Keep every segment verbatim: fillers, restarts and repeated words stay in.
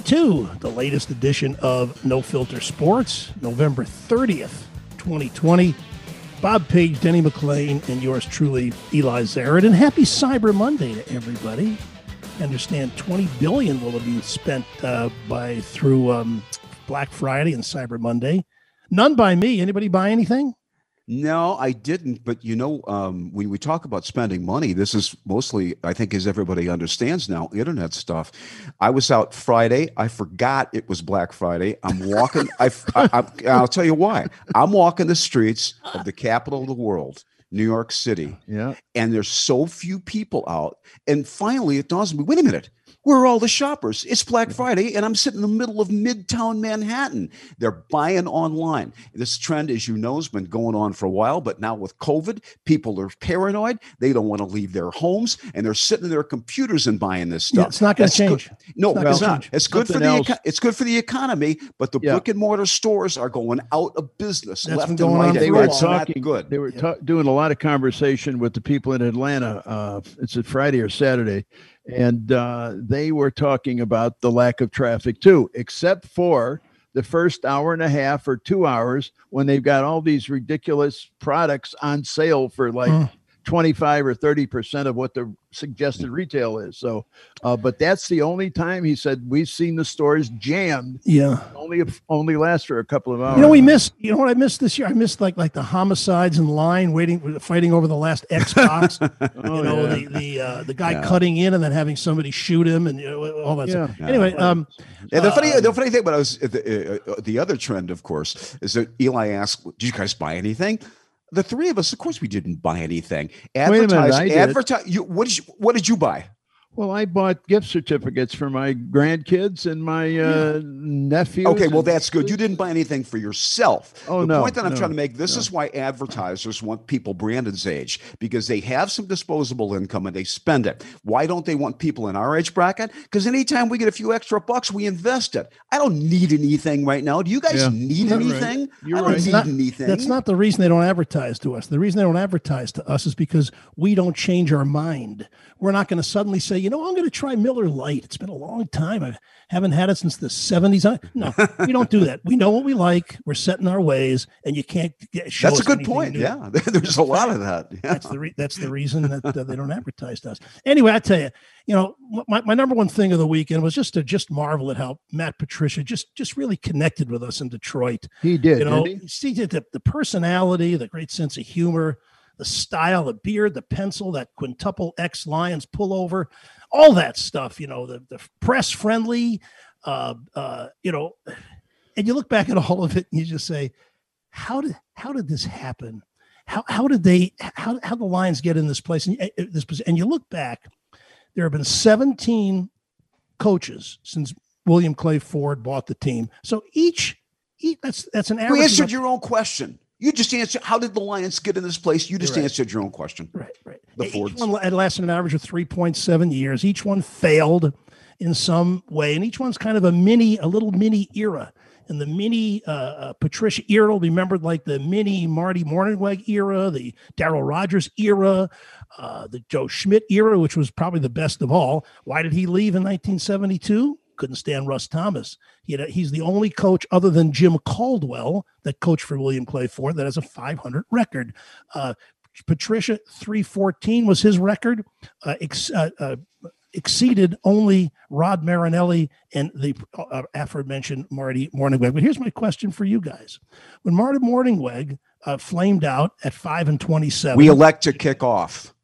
to the latest edition of No Filter Sports, November thirtieth, twenty twenty. Bob Page, Denny McLean, and yours truly, Eli Zared. And happy Cyber Monday to everybody. I understand twenty billion dollars will have been spent uh, by through um, Black Friday and Cyber Monday. None by me. Anybody buy anything? No, I didn't. But, you know, um, when we talk about spending money, this is mostly, I think, as everybody understands now, internet stuff. I was out Friday. I forgot it was Black Friday. I'm walking. I, I, I, I'll tell you why. I'm walking the streets of the capital of the world, New York City. Yeah. And there's so few people out. And finally, it dawns on me, wait a minute. Where are all the shoppers? It's Black Friday, and I'm sitting in the middle of Midtown Manhattan. They're buying online. This trend, as you know, has been going on for a while, but now with COVID, people are paranoid. They don't want to leave their homes, and they're sitting in their computers and buying this stuff. Yeah, it's not going to change. Good. No, it's not. It's, not. it's good for the eco- it's good for the economy, but the yeah. brick and mortar stores are going out of business. That's left been going and right. on They for were a while. talking. Good. They were Yeah. ta- doing a lot of conversation with the people in Atlanta. Uh, it's a Friday or Saturday. And uh, they were talking about the lack of traffic too, except for the first hour and a half or two hours when they've got all these ridiculous products on sale for like mm. twenty-five or thirty percent of what the suggested retail is. So, uh, but that's the only time he said we've seen the stores jammed. Yeah. Only, only lasts for a couple of hours. You know, we missed, you know what I missed this year? I missed like, like the homicides in line, waiting, fighting over the last Xbox, oh, you know, yeah. the, the, uh, the guy Yeah. cutting in and then having somebody shoot him and you know, all that Yeah. stuff. Anyway, um, And the funny, uh, the funny thing about us, the, uh, the other trend, of course, is that Eli asked, "Did you guys buy anything?" The three of us, of course, we didn't buy anything. Wait a minute, I did. Advertise. You, what did you? What did you buy? Well, I bought gift certificates for my grandkids and my uh, nephews. Okay, well, and- that's good. You didn't buy anything for yourself. Oh, the no, point that I'm no, trying to make, this no. is why advertisers want people Brandon's age, because they have some disposable income and they spend it. Why don't they want people in our age bracket? Because anytime we get a few extra bucks, we invest it. I don't need anything right now. Do you guys Yeah. need You're right. anything? You're I don't right. need not- anything. That's not the reason they don't advertise to us. The reason they don't advertise to us is because we don't change our mind. We're not going to suddenly say, you know, I'm going to try Miller Lite. It's been a long time. I haven't had it since the seventies. No, we don't do that. We know what we like. We're set in our ways, and you can't get, show That's us a good anything point. new. Yeah, there's a lot of that. Yeah. That's the re- that's the reason that uh, they don't advertise to us. Anyway, I tell you, you know, my, my number one thing of the weekend was just to just marvel at how Matt Patricia just just really connected with us in Detroit. He did, You know, didn't he? see the, the personality, the great sense of humor, the style, the beard, the pencil, that quintuple X Lions pullover, all that stuff, you know, the, the press friendly, uh, uh, you know, and you look back at all of it and you just say, how did, how did this happen? How, how did they, how, how the Lions get in this place? And, uh, this, and you look back, there have been seventeen coaches since William Clay Ford bought the team. So each, each that's, that's an average. You answered your own question. You just answered, how did the Lions get in this place? You just Right. answered your own question. Right, right. The Each Fords. one had lasted an average of three point seven years. Each one failed in some way, and each one's kind of a mini, a little mini era. And the mini uh, uh, Patricia era will be remembered like the mini Marty Mornhinweg era, the Darryl Rogers era, uh, the Joe Schmidt era, which was probably the best of all. Why did he leave in nineteen seventy-two? Couldn't stand Russ Thomas. He had a, he's the only coach other than Jim Caldwell that coached for William Clay Ford that has a five hundred record. Uh, Patricia three fourteen was his record, uh, ex, uh, uh, exceeded only Rod Marinelli and the uh, aforementioned Marty Mornhinweg. But here's my question for you guys: when Marty Mornhinweg uh, flamed out at five and twenty-seven, We elect to kick off.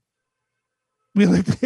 we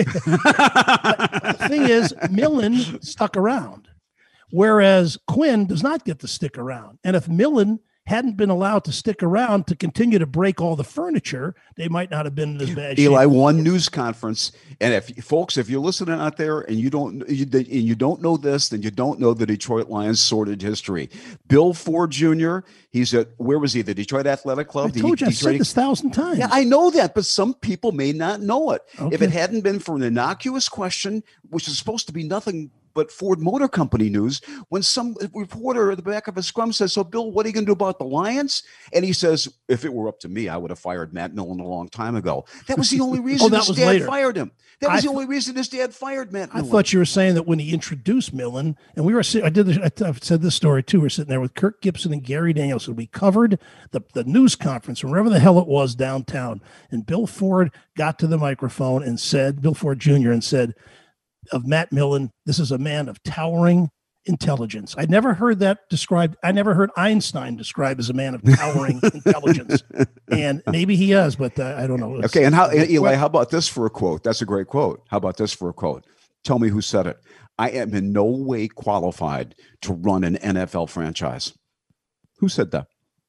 the thing is, Millen stuck around, whereas Quinn does not get to stick around. And if Millen hadn't been allowed to stick around to continue to break all the furniture, they might not have been in as bad shape. Eli, one news conference, and if folks, if you're listening out there and you don't you, and you don't know this, then you don't know the Detroit Lions' sordid history. Bill Ford Junior He's at where was he? The Detroit Athletic Club. I told the you, I've Detroit, said this a thousand times. Yeah, I know that, but some people may not know it. Okay. If it hadn't been for an innocuous question, which is supposed to be nothing but Ford Motor Company news when some reporter at the back of a scrum says, so Bill, what are you going to do about the Lions? And he says, if it were up to me, I would have fired Matt Millen a long time ago. That was the only reason oh, that his was dad later. fired him. That was I the only reason his dad fired Matt Millen. I thought you were saying that when he introduced Millen, and we were, I did, this, I've said this story too. We're sitting there with Kirk Gibson and Gary Danielson. We covered the, the news conference, wherever the hell it was downtown. And Bill Ford got to the microphone and said, Bill Ford Junior, and said of Matt Millen, this is a man of towering intelligence. I never heard that described. I never heard Einstein described as a man of towering intelligence. And maybe he is, but uh, I don't know. It's, okay. And how, Eli, how about this for a quote? That's a great quote. How about this for a quote? Tell me who said it. I am in no way qualified to run an N F L franchise. Who said that?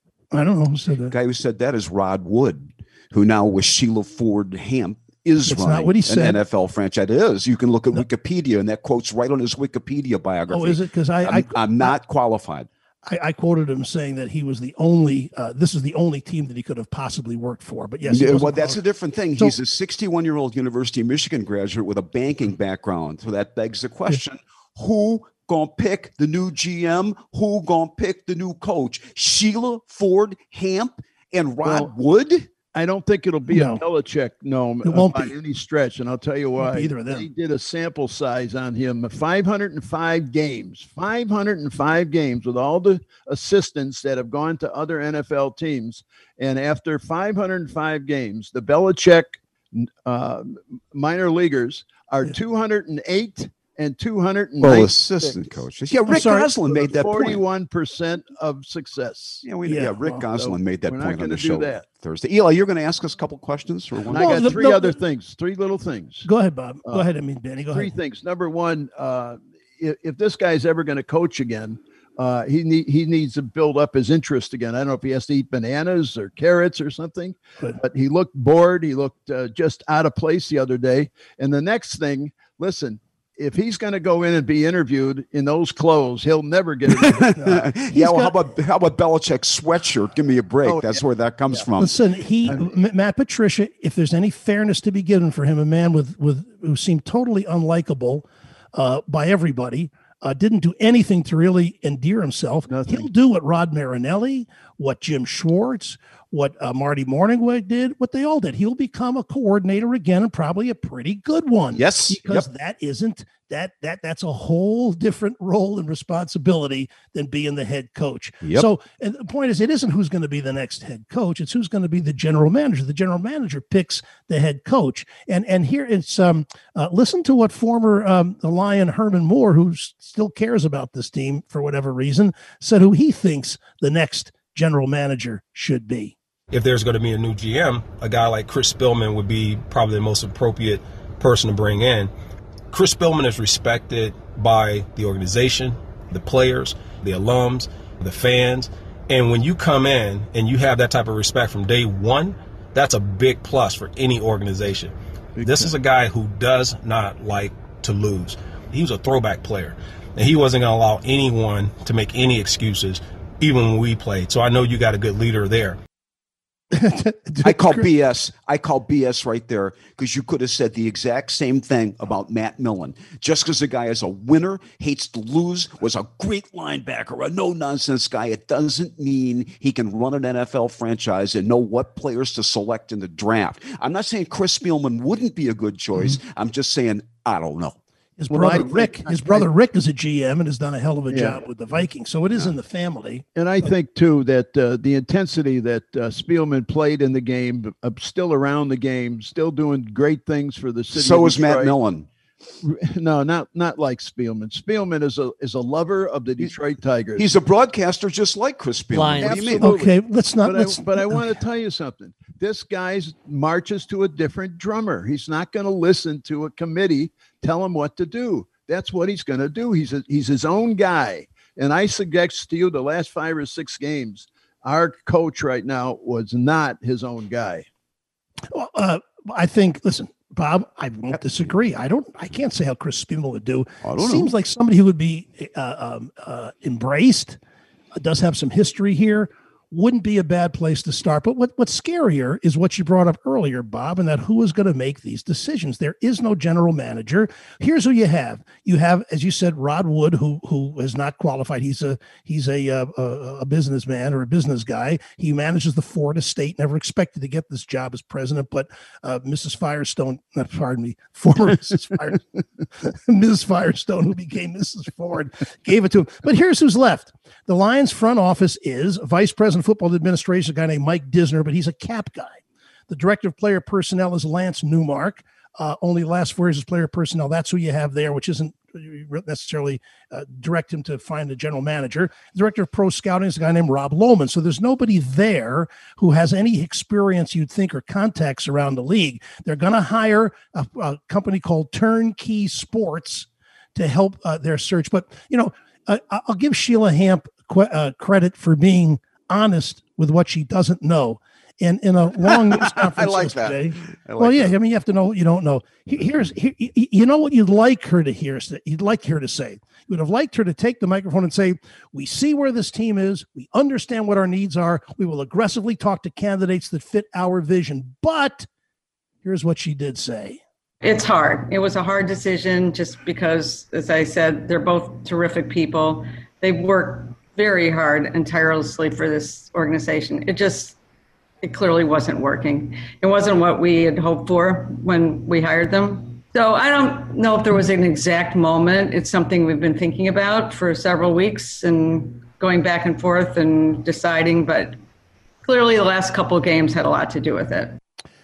I don't know who said that. The guy who said that is Rod Wood, who now with Sheila Ford Hamp is It's running not what he said. an N F L franchise. It is. You can look at no. Wikipedia, and that quote's right on his Wikipedia biography. Oh, is it? Because I, I'm, I, I'm not qualified. I, I quoted him saying that he was the only, uh, this is the only team that he could have possibly worked for. But yes, yeah, well, that's a different thing. So, He's a sixty-one-year-old University of Michigan graduate with a banking background. So that begs the question, yeah. who gonna pick the new G M? Who gonna pick the new coach? Sheila Ford Hamp and Rod well, Wood? I don't think it'll be no. a Belichick no it won't by be. any stretch, and I'll tell you why. Either of them. They did a sample size on him, five hundred five games, five hundred five games with all the assistants that have gone to other N F L teams. And after five hundred five games, the Belichick uh, minor leaguers are two hundred eight and two hundred nine. Well, assistant coaches. Yeah, Rick Gosselin made that point. forty-one percent of success. Yeah, we, yeah, yeah Rick well, Gosselin so made that we're point not on the do show that. Thursday. Eli, you're going to ask us a couple questions? Or one? And I Well, got the- three no, other the- things, three little things. Go ahead, Bob. Go Uh, ahead. I mean, Benny, go Three ahead. things. Number one, uh, if, if this guy's ever going to coach again, uh, he need, he needs to build up his interest again. I don't know if he has to eat bananas or carrots or something, Good. but he looked bored. He looked uh, just out of place the other day. And the next thing, listen, if he's going to go in and be interviewed in those clothes, he'll never get it. No. yeah, well, got, how about how about Belichick's sweatshirt? Give me a break. Oh, That's yeah. where that comes Yeah. from. Listen, he M- Matt Patricia, if there's any fairness to be given for him, a man with with who seemed totally unlikable uh, by everybody, uh, didn't do anything to really endear himself. Nothing. He'll do what Rod Marinelli, what Jim Schwartz, what uh, Marty Morningweg did, what they all did. He'll become a coordinator again, and probably a pretty good one. Yes, because yep. that isn't that that that's a whole different role and responsibility than being the head coach. Yep. So, and the point is, it isn't who's going to be the next head coach; it's who's going to be the general manager. The general manager picks the head coach, and and here it's um uh, listen to what former um, the Lion Herman Moore, who s- still cares about this team for whatever reason, said who he thinks the next general manager should be. If there's going to be a new G M, a guy like Chris Spielman would be probably the most appropriate person to bring in. Chris Spielman is respected by the organization, the players, the alums, the fans. And when you come in and you have that type of respect from day one, that's a big plus for any organization. Big this time. Is a guy who does not like to lose. He was a throwback player, and he wasn't going to allow anyone to make any excuses, even when we played. So I know you got a good leader there. I call B S. I call B S right there, because you could have said the exact same thing about Matt Millen. Just because the guy is a winner, hates to lose, was a great linebacker, a no-nonsense guy, it doesn't mean he can run an N F L franchise and know what players to select in the draft. I'm not saying Chris Spielman wouldn't be a good choice. Mm-hmm. I'm just saying, I don't know. His Well, brother I- Rick, I- his brother Rick is a G M and has done a hell of a Yeah. job with the Vikings. So it is in the family. And I think, too, that uh, the intensity that uh, Spielman played in the game, uh, still around the game, still doing great things for the city. So of is Matt Detroit. Millen. No, not not like Spielman. Spielman is a is a lover of the Detroit Tigers. He's a broadcaster just like Chris Spielman. Lions. What do you mean? Absolutely. Okay, let's not. but let's, I, but I want to tell you something. This guy marches to a different drummer. He's not going to listen to a committee tell him what to do. That's what he's going to do. He's a, he's his own guy. And I suggest to you, the last five or six games, our coach right now was not his own guy. Well, uh, I think. Listen, Bob, I won't disagree. I don't. I can't say how Chris Spielman would do. I don't know. Seems like somebody who would be uh, um, uh, embraced. Uh, does have some history here. wouldn't be a bad place to start. But what, what's scarier is what you brought up earlier, Bob, and that who is going to make these decisions. There is no general manager. Here's who you have. You have, as you said, Rod Wood, who who is not qualified. He's a he's a a, a businessman or a business guy. He manages the Ford estate. Never expected to get this job as president, but uh, Missus Firestone, not, pardon me, former Missus Firestone, Missus Firestone, who became Missus Ford, gave it to him. But here's who's left. The Lions front office is Vice President of Football Administration, a guy named Mike Disner, but he's a cap guy. The Director of Player Personnel is Lance Newmark. Uh, only last four years as player personnel. That's who you have there, which isn't necessarily uh, direct him to find the general manager. The Director of Pro Scouting is a guy named Rob Lohman. So there's nobody there who has any experience, you'd think, or contacts around the league. They're going to hire a, a company called Turnkey Sports to help uh, their search. But, you know, uh, I'll give Sheila Hamp qu- uh, credit for being honest with what she doesn't know. And in a long news conference I like yesterday, that. I like well, yeah, that. I mean, you have to know what you don't know. Here's, here, you know what you'd like her to hear, you'd like her to say. You would have liked her to take the microphone and say, we see where this team is. We understand what our needs are. We will aggressively talk to candidates that fit our vision. But here's what she did say. It's hard. It was a hard decision just because, as I said, they're both terrific people. They've worked very hard and tirelessly for this organization. It just, it clearly wasn't working. It wasn't what we had hoped for when we hired them. So I don't know if there was an exact moment. It's something we've been thinking about for several weeks and going back and forth and deciding, but clearly the last couple of games had a lot to do with it.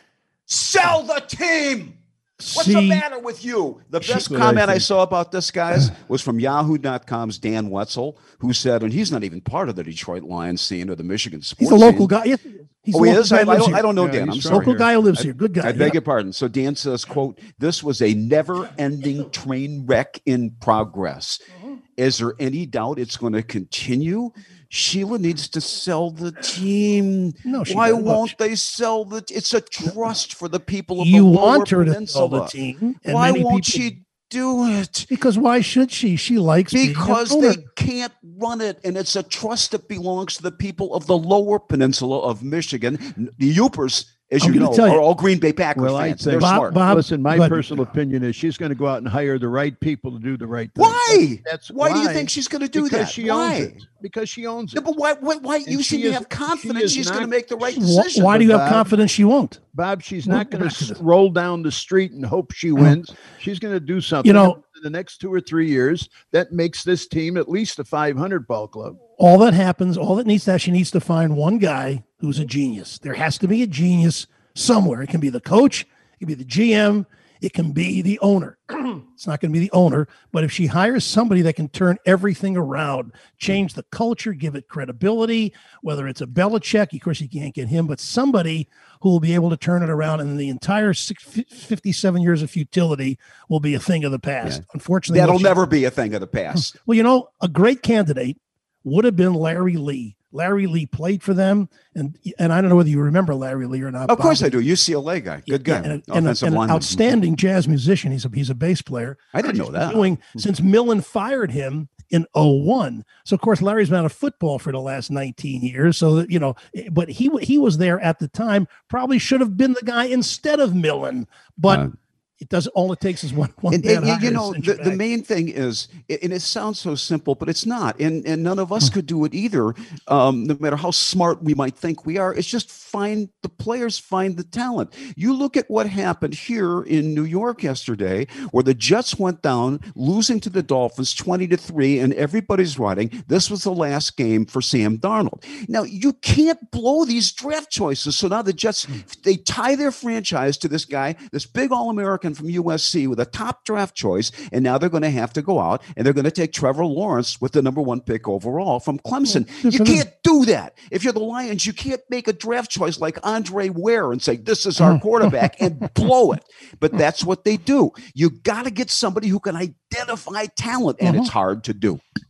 Sell the team. What's See, the matter with you? The best She- comment I, I saw about this, guys, was from Yahoo dot com's Dan Wetzel, who said, and he's not even part of the Detroit Lions scene or the Michigan sports he's a local scene. guy. Yes, he's Oh, a he local is? guy I, I, who lives don't, I here. don't know Yeah, Dan. he's I'm from sorry. Local guy who lives I- here. Good guy. I beg yeah. your pardon. So Dan says, quote, this was a never-ending train wreck in progress. Mm-hmm. Is there any doubt it's going to continue? Sheila needs to sell the team. No, she Why doesn't. Look, won't they sell the? It's a trust for the people of You the Lower want her to Peninsula. sell the team. And Why many won't people- she do it? Because why should she? She likes being an Because owner. they can't run it, and it's a trust that belongs to the people of the Lower Peninsula of Michigan. The Youpers, as I'm you gonna know, tell you- are all Green Bay Packers Well, I'd fans. say- They're Bob- smart. Bob- Listen, my but- personal opinion is she's going to go out and hire the right people to do the right thing. Why? That's why, do you think she's going to do because that? she why? owns it. Because she owns No, it. but why? Why? why you And seem she to is- have she confidence is she's not- going to make the right Wh- decision. Why do you have Bob. confidence she won't? Bob, she's Well, not going back to to this. roll down the street and hope she wins. She's going to do something You know- in the next two or three years that makes this team at least a five hundred ball club. All that happens, all that needs to, she needs to find one guy who's a genius. There has to be a genius somewhere. It can be the coach, it can be the G M, it can be the owner. It's not going to be the owner, but if she hires somebody that can turn everything around, change the culture, give it credibility, whether it's a Belichick, of course you can't get him, but somebody who will be able to turn it around, and the entire six, fifty-seven years of futility will be a thing of the past. Yeah. Unfortunately, That'll what she- never be a thing of the past. Well, you know, a great candidate would have been Larry Lee. Larry Lee played for them, and and I don't know whether you remember Larry Lee or not. Of course Bob. I do. U C L A guy. Good guy. Yeah, and, a- and, a- Offensive and an lineman. outstanding jazz musician. He's a he's a bass player. I didn't know He's been that. Doing since Millen fired him in oh one. So of course Larry's been out of football for the last nineteen years. So that, you know, but he he was there at the time. Probably should have been the guy instead of Millen, but. Uh, It does all it takes is one one And, bad and, you- hire you to know, cinch the, it the back. main thing is, and it sounds so simple, but it's not. And and none of us Hmm. could do it either. Um, no matter how smart we might think we are, it's just find the players, find the talent. You look at what happened here in New York yesterday, where the Jets went down, losing to the Dolphins twenty to three, and everybody's writing this was the last game for Sam Darnold. Now you can't blow these draft choices. So now the Jets they tie their franchise to this guy, this big All-American from U S C with a top draft choice, and now they're going to have to go out and they're going to take Trevor Lawrence with the number one pick overall from Clemson. Well, You can't do that. If you're the Lions, you can't make a draft choice like Andre Ware and say, this is our quarterback and blow it. But that's what they do. You got to get somebody who can identify talent, and it's hard to do.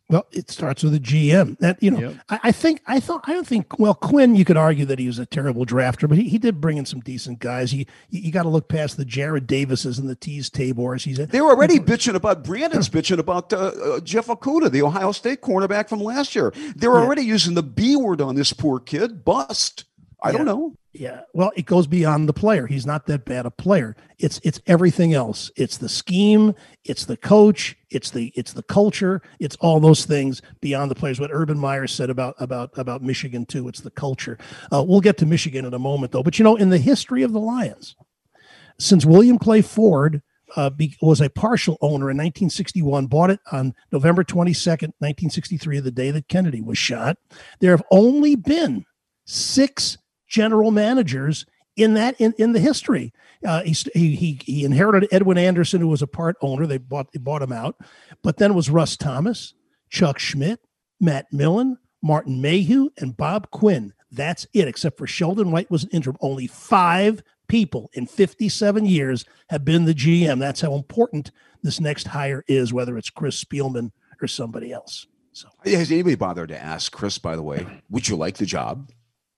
Well, it starts with a G M. That you know, Yep. I, I think I thought I don't think. Well, Quinn, you could argue that he was a terrible drafter, but he, he did bring in some decent guys. You you, you got to look past the Jared Davises and the Tees Tabors. He's a, They were already bitching about Brandon's bitching about uh, uh, Jeff Okuda, the Ohio State cornerback from last year. They were Yeah. already using the B word on this poor kid. Bust. I Yeah. don't know. Yeah, well, it goes beyond the player. He's not that bad a player. It's it's everything else. It's the scheme. It's the coach. It's the it's the culture. It's all those things beyond the players. What Urban Meyer said about about about Michigan too. It's the culture. Uh, we'll get to Michigan in a moment though. But you know, in the history of the Lions, since William Clay Ford uh, be, was a partial owner in nineteen sixty-one, bought it on November twenty-second, nineteen sixty-three, the day that Kennedy was shot, there have only been six general managers in that in, in the history. Uh, he, he he inherited Edwin Anderson, who was a part owner. They bought they bought him out, but then was Russ Thomas, Chuck Schmidt, Matt Millen, Martin Mayhew, and Bob Quinn. That's it, except for Sheldon White was an interim. Only five people in fifty-seven years have been the G M. That's how important this next hire is, whether it's Chris Spielman or somebody else. So Has anybody bothered to ask Chris, by the way, would you like the job?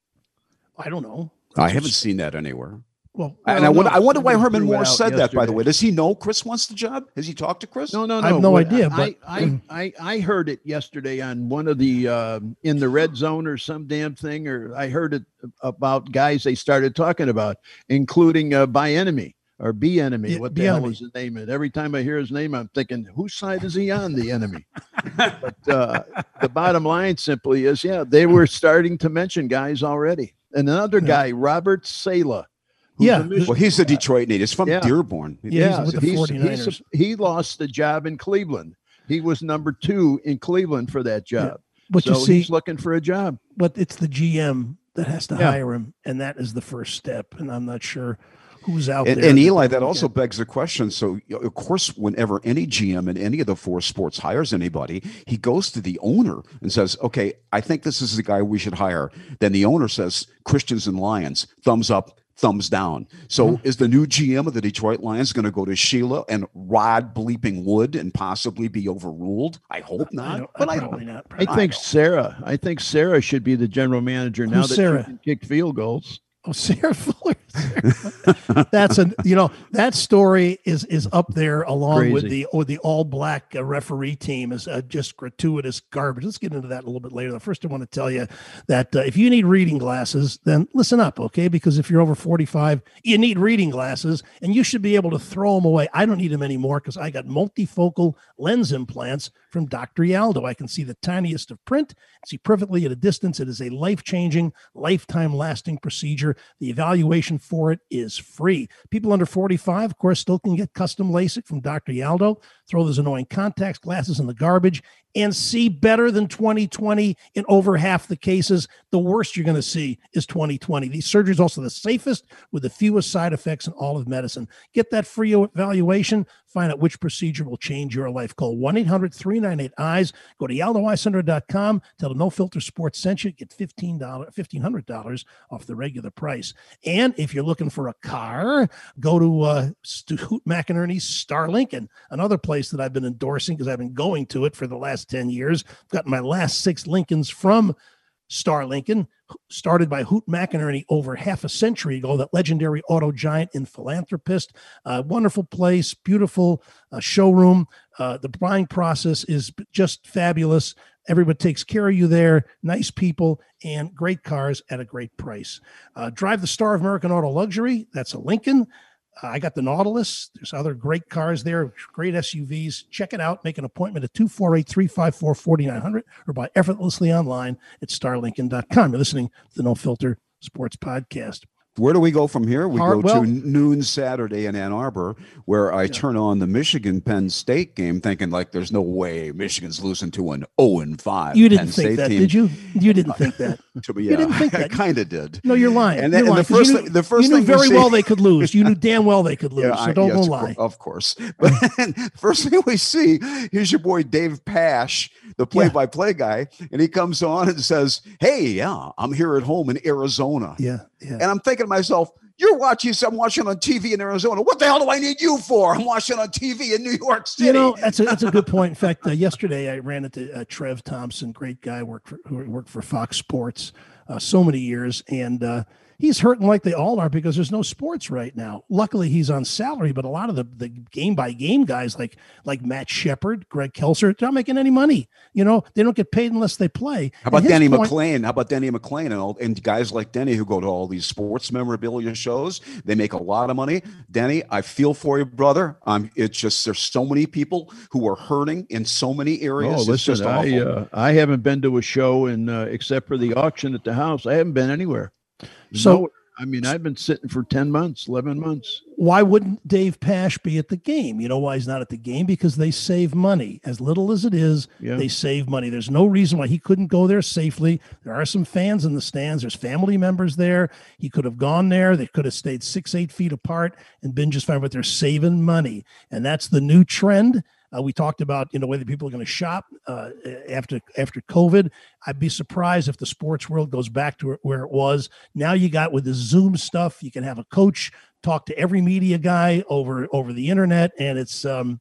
I don't know. I haven't seen that anywhere. Well, And Well, I wonder, no, I wonder why somebody Herman threw it Moore out said that, by the yesterday. way. Does he know Chris wants the job? Has he talked to Chris? No, no, no. I have no What- idea, I, but- I, I, I, I heard it yesterday on one of the uh, in the red zone or some damn thing, or I heard it about guys they started talking about, including uh, by enemy or be enemy. Yeah, what the Bieniemy. hell is his name? And every time I hear his name, I'm thinking, whose side is he on? The enemy. But uh, the bottom line simply is, yeah, they were starting to mention guys already. And another guy, Robert Sala. who's Yeah. a Michigan Well, he's a guy. Detroit native. He's from Yeah. Dearborn. Yeah, Yeah, with the he's- 49ers. he's a- he lost the job in Cleveland. He was number two in Cleveland for that job. But so you see, he's looking for a job. but it's the G M that has to Yeah. hire him, and that is the first step. And I'm not sure who's out And, there. and that Eli, they that look also at. begs the question. So, you know, of course, whenever any G M in any of the four sports hires anybody, he goes to the owner and says, okay, I think this is the guy we should hire. Then the owner says, Christians and Lions, thumbs up, thumbs down. So Mm-hmm. is the new G M of the Detroit Lions going to go to Sheila and Rod bleeping Wood and possibly be overruled? I hope I not. don't- but I probably don't. not. I Probably. think Sarah. I think Sarah should be the general manager now Who's that Sarah? she can kick field goals. Oh, Sarah Fuller. That's a you know that story is is up there along with Crazy. the or the all black uh, referee team is uh, just gratuitous garbage. Let's get into that a little bit later. First, I want to tell you that uh, if you need reading glasses, then listen up, okay? Because if you're over forty-five, you need reading glasses, and you should be able to throw them away. I don't need them anymore because I got multifocal lens implants from Doctor Yaldo. I can see the tiniest of print, see perfectly at a distance. It is a life-changing, lifetime-lasting procedure. The evaluation for it is free. People under forty-five, of course, still can get custom LASIK from Doctor Yaldo. Throw those annoying contacts glasses in the garbage and see better than twenty twenty in over half the cases. The worst you're going to see is twenty twenty. These surgeries also the safest with the fewest side effects in all of medicine. Get that free evaluation. Find out which procedure will change your life. Call one eight hundred three nine eight eyes. Go to yaldo eye center dot com. Tell them No Filter Sports sent you. Get fifteen dollars, fifteen hundred dollars off the regular price. And if you're looking for a car, go to uh, Hoot McInerney's Star Lincoln, another place that I've been endorsing because I've been going to it for the last ten years. I've gotten my last six Lincolns from Star Lincoln, started by Hoot McInerney over half a century ago, that legendary auto giant and philanthropist. Uh, wonderful place, beautiful uh, showroom. Uh, the buying process is just fabulous. Everybody takes care of you there. Nice people and great cars at a great price. Uh, drive the Star of American Auto Luxury. That's a Lincoln. Uh, I got the Nautilus. There's other great cars there, great S U Vs. Check it out. Make an appointment at two four eight, three five four, four nine zero zero or buy effortlessly online at star lincoln dot com. You're listening to the No Filter Sports Podcast. Where do we go from here? We Har- go well- to noon Saturday in Ann Arbor, where I turn on the Michigan Penn State game, thinking like, "There's no way Michigan's losing to an zero and five." You didn't Penn think State that, team. did you? You didn't think that. To be, You yeah, didn't think I that. kind of did. No, you're lying. And, You're then, and lying, the 'cause first, you knew, thing, the first you knew thing we very see- well they could lose. You knew damn well they could lose. Yeah, so I- don't yes, go of lie. cour- Of course. But then, first thing we see, here's your boy Dave Pash, the play-by-play guy, and he comes on and says, "Hey, yeah, I'm here at home in Arizona." Yeah, yeah. And I'm thinking to myself, You're watching, I'm watching on T V in Arizona. What the hell do I need you for? I'm watching on T V in New York City. You know, that's a, that's a good point. In fact, uh, yesterday I ran into uh, Trev Thompson, great guy, worked for, who worked for Fox Sports uh, so many years. And uh, he's hurting like they all are because there's no sports right now. Luckily, he's on salary, but a lot of the, the game-by-game guys like like Matt Shepard, Greg Kelser, they're not making any money. You know, they don't get paid unless they play. How about And his Denny point- McClain? How about Denny McClain and, all, and guys like Denny who go to all these sports memorabilia shows? They make a lot of money. Denny, I feel for you, brother. Um, it's just there's so many people who are hurting in so many areas. Oh, It's listen, just I awful. uh, I haven't been to a show in uh, except for the auction at the house. I haven't been anywhere. So- Nowhere. I mean, I've been sitting for ten months, eleven months. Why wouldn't Dave Pash be at the game? You know why he's not at the game? Because they save money. As little as it is, Yeah. they save money. There's no reason why he couldn't go there safely. There are some fans in the stands. There's family members there. He could have gone there. They could have stayed six, eight feet apart and been just fine, but they're saving money. And that's the new trend. Uh, we talked about, you know, whether people are going to shop uh, after after COVID. I'd be surprised if the sports world goes back to where it was. Now you got with the Zoom stuff, you can have a coach talk to every media guy over over the internet, and it's um,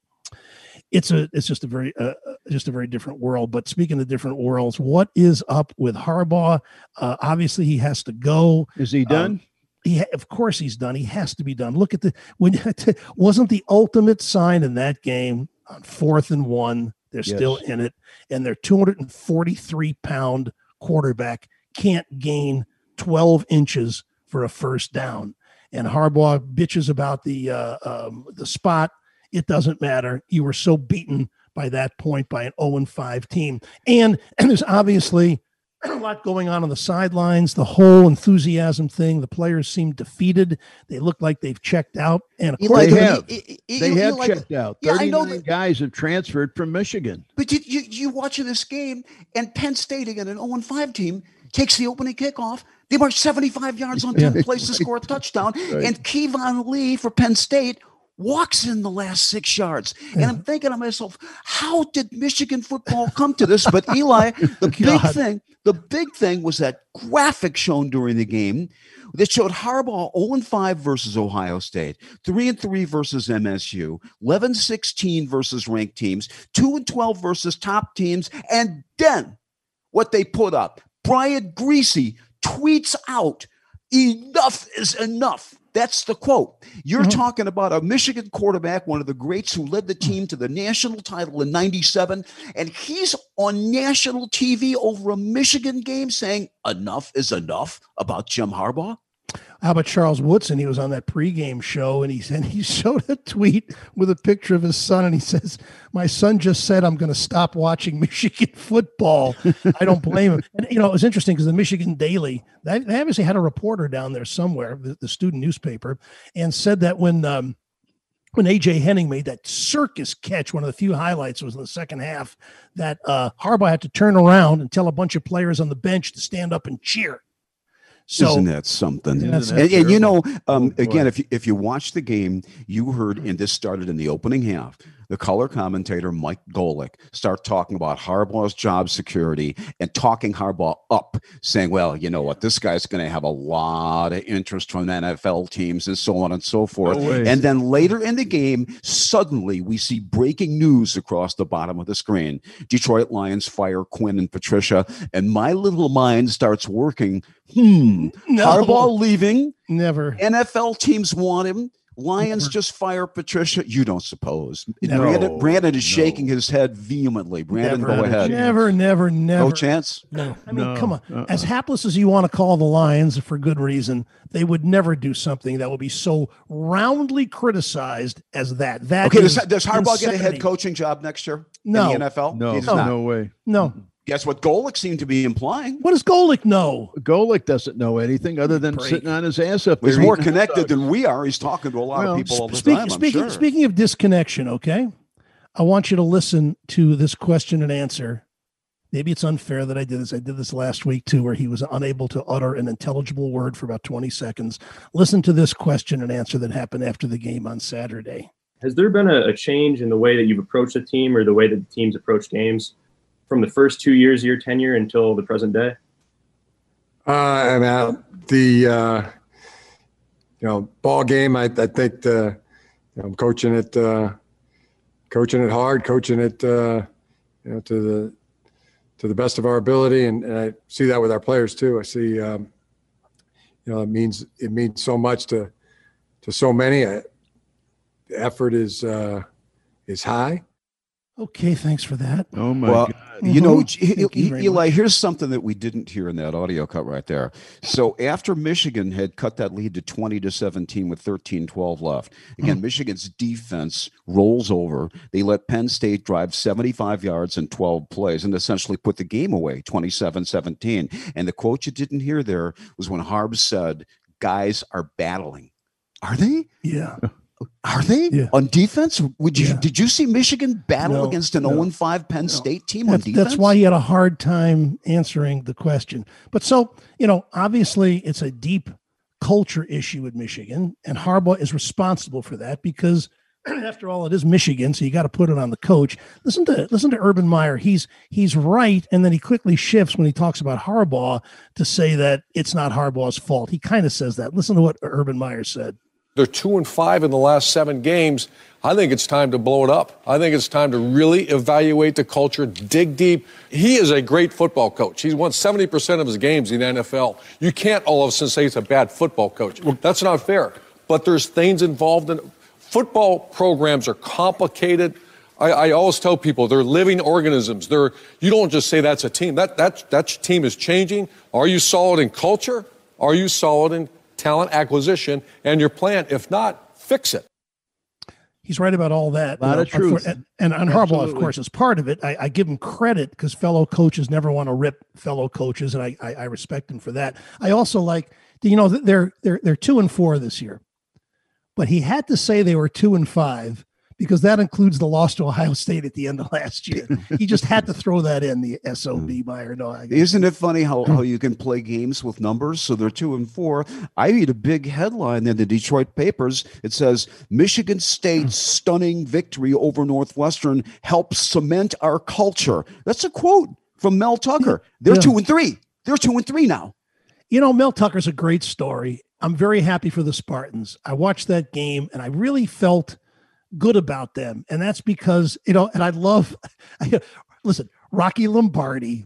it's a it's just a very uh, just a very different world. But speaking of different worlds, what is up with Harbaugh? Uh, obviously, he has to go. Is he done? Um, He, of course, he's done. He has to be done. Look at the when wasn't the ultimate sign in that game on fourth and one. They're Yes. still in it, and their two hundred forty-three pound quarterback can't gain twelve inches for a first down. And Harbaugh bitches about the uh, um, the spot. It doesn't matter. You were so beaten by that point by an oh and five team, and and there's obviously a lot going on on the sidelines, the whole enthusiasm thing. The players seem defeated. They look like they've checked out. And of course, They Eli, have. E- E- They Eli, have like- checked out. Yeah, I know thirty-nine that- guys have transferred from Michigan. But you, you, you watching this game, and Penn State, again, an oh and five team, takes the opening kickoff. They march seventy-five yards on ten Yeah, plays to score a touchdown. Right. And Kevon Lee for Penn State walks in the last six yards. And I'm thinking to myself, how did Michigan football come to this? But Eli, the big God. thing, the big thing was that graphic shown during the game that showed Harbaugh oh and five versus Ohio State, three and three versus M S U, eleven sixteen versus ranked teams, two and twelve versus top teams, and then what they put up. Brian Greasy tweets out, "Enough is enough." That's the quote. You're Mhm. talking about a Michigan quarterback, one of the greats who led the team to the national title in ninety-seven, and he's on national T V over a Michigan game saying enough is enough about Jim Harbaugh. how about Charles Woodson? He was on that pregame show, and he and he showed a tweet with a picture of his son, and he says, "My son just said I'm going to stop watching Michigan football." I don't blame him. And you know, it was interesting because the Michigan Daily, they, they obviously had a reporter down there somewhere, the, the student newspaper, and said that when um, when A J Henning made that circus catch, one of the few highlights was in the second half, that uh, Harbaugh had to turn around and tell a bunch of players on the bench to stand up and cheer. So Isn't that something? Yeah, that's and, and you know, um, Oh, boy. again, if you, if you watch the game, you heard, and this started in the opening half, the color commentator, Mike Golick, start talking about Harbaugh's job security and talking Harbaugh up, saying, well, you know what, this guy's going to have a lot of interest from N F L teams and so on and so forth. No way. And then later in the game, suddenly we see breaking news across the bottom of the screen. Detroit Lions fire Quinn and Patricia, and my little mind starts working. Hmm, No. Harbaugh leaving. never. N F L teams want him. Lions just fire Patricia. You don't suppose. Never. Brandon, Brandon is No. shaking his head vehemently. Brandon, Never. go ahead. Never, never, never. No chance. No, I mean, No, come on. uh-uh. As hapless as you want to call the Lions for good reason, they would never do something that would be so roundly criticized as that. That Okay, does, is does Harbaugh get a insanity. head coaching job next year No. in the N F L? No, He does no, not. way. No. Guess what Golick seemed to be implying? What does Golick know? Golick doesn't know anything other than Break. sitting on his ass up there. He's more eating hot connected dogs. than we are. He's talking to a lot Well, of people all the Speak- time, I'm speaking, sure. speaking of disconnection, okay, I want you to listen to this question and answer. Maybe it's unfair that I did this. I did this last week too, where he was unable to utter an intelligible word for about twenty seconds. Listen to this question and answer that happened after the game on Saturday. Has there been a, a change in the way that you've approached the team or the way that the teams approach games from the first two years of your tenure until the present day? Uh, and uh, the uh, you know, ball game. I, I think the, you know, I'm coaching it, uh, coaching it hard, coaching it, uh, you know, to the to the best of our ability, and, and I see that with our players too. I see, um, you know, it means it means so much to to so many. I, the effort is uh, is high. Okay, thanks for that. Oh my well, God. you know, Mhm. Thank you very Eli, much. here's something that we didn't hear in that audio cut right there. So after Michigan had cut that lead to twenty to seventeen with thirteen twelve left, again, Hmm. Michigan's defense rolls over. They let Penn State drive seventy-five yards in twelve plays and essentially put the game away twenty-seven seventeen. And the quote you didn't hear there was when Harb said, guys are battling. Are they? Yeah. Are they Yeah. on defense? Would you Yeah. did you see Michigan battle No, against an no, oh and five Penn no. State team on That's, defense? that's why he had a hard time answering the question. But so, you know, obviously it's a deep culture issue at Michigan, and Harbaugh is responsible for that because after all, it is Michigan, so you got to put it on the coach. Listen to listen to Urban Meyer. He's he's right, and then he quickly shifts when he talks about Harbaugh to say that it's not Harbaugh's fault. He kind of says that. Listen to what Urban Meyer said. They're two and five in the last seven games. I think it's time to blow it up. I think it's time to really evaluate the culture, dig deep. He is a great football coach. He's won seventy percent of his games in the N F L. You can't all of a sudden say he's a bad football coach. That's not fair. But there's things involved in it. Football programs are complicated. I, I always tell people they're living organisms. They're, you don't just say that's a team. That, that, that team is changing. Are you solid in culture? Are you solid in talent acquisition and your plan? If not, fix it. He's right about all that. A lot of truth. And, and, and Harbaugh, of Absolutely. course, is part of it. I, I give him credit because fellow coaches never want to rip fellow coaches, and I, I, I respect him for that. I also like, you know, they're they're they're two and four this year, but he had to say they were two and five because that includes the loss to Ohio State at the end of last year. He just had to throw that in, the S O B, Meyer. No, I, Isn't it funny how, how you can play games with numbers? So they're two and four. I read a big headline in the Detroit papers. It says Michigan State's stunning victory over Northwestern helps cement our culture. That's a quote from Mel Tucker. They're Yeah. two and three. They're two and three now. You know, Mel Tucker's a great story. I'm very happy for the Spartans. I watched that game and I really felt good about them. And that's because, you know, and I love, listen, Rocky Lombardi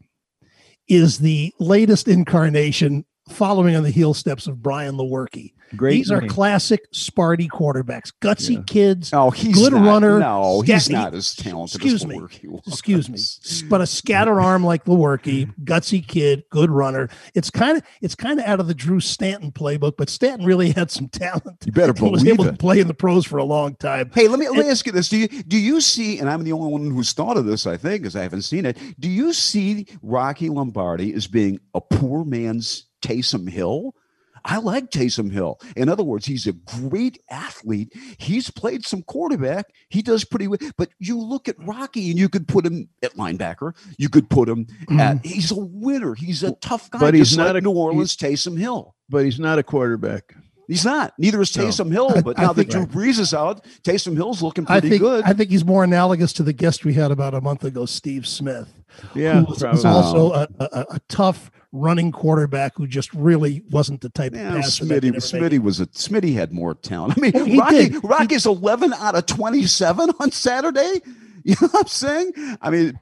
is the latest incarnation following on the heel steps of Brian Lewerke. Great These are name. classic Sparty quarterbacks, gutsy Yeah. kids, Oh, he's good not, runner. No, Sca- he's not he- as talented excuse as me. Lewerke was. Excuse me. S- But a scatter arm like Lewerke, gutsy kid, good runner. It's kind of it's kind of out of the Drew Stanton playbook, but Stanton really had some talent. You better and was believe able it. to play in the pros for a long time. Hey, let me let me ask you this: Do you do you see? And I'm the only one who's thought of this, I think, because I haven't seen it. Do you see Rocky Lombardi as being a poor man's Taysom Hill? I like Taysom Hill. In other words, he's a great athlete. He's played some quarterback. He does pretty well. But you look at Rocky, and you could put him at linebacker. You could put him at. He's a winner. He's a tough guy. But he's just not like a- New Orleans Taysom Hill. But he's not a quarterback. He's not. Neither is No. Taysom Hill. I- But I now that think- Drew Brees is out, Taysom Hill's looking I pretty think good. I think he's more analogous to the guest we had about a month ago, Steve Smith. Yeah, who was, was probably. also a, a, a tough running quarterback who just really wasn't the type Yeah, of passer that Smitty, could ever make Smitty was a Smitty had more talent. I mean, Oh, he Rocky, did. Rocky's eleven out of twenty-seven on Saturday. You know what I'm saying? I mean,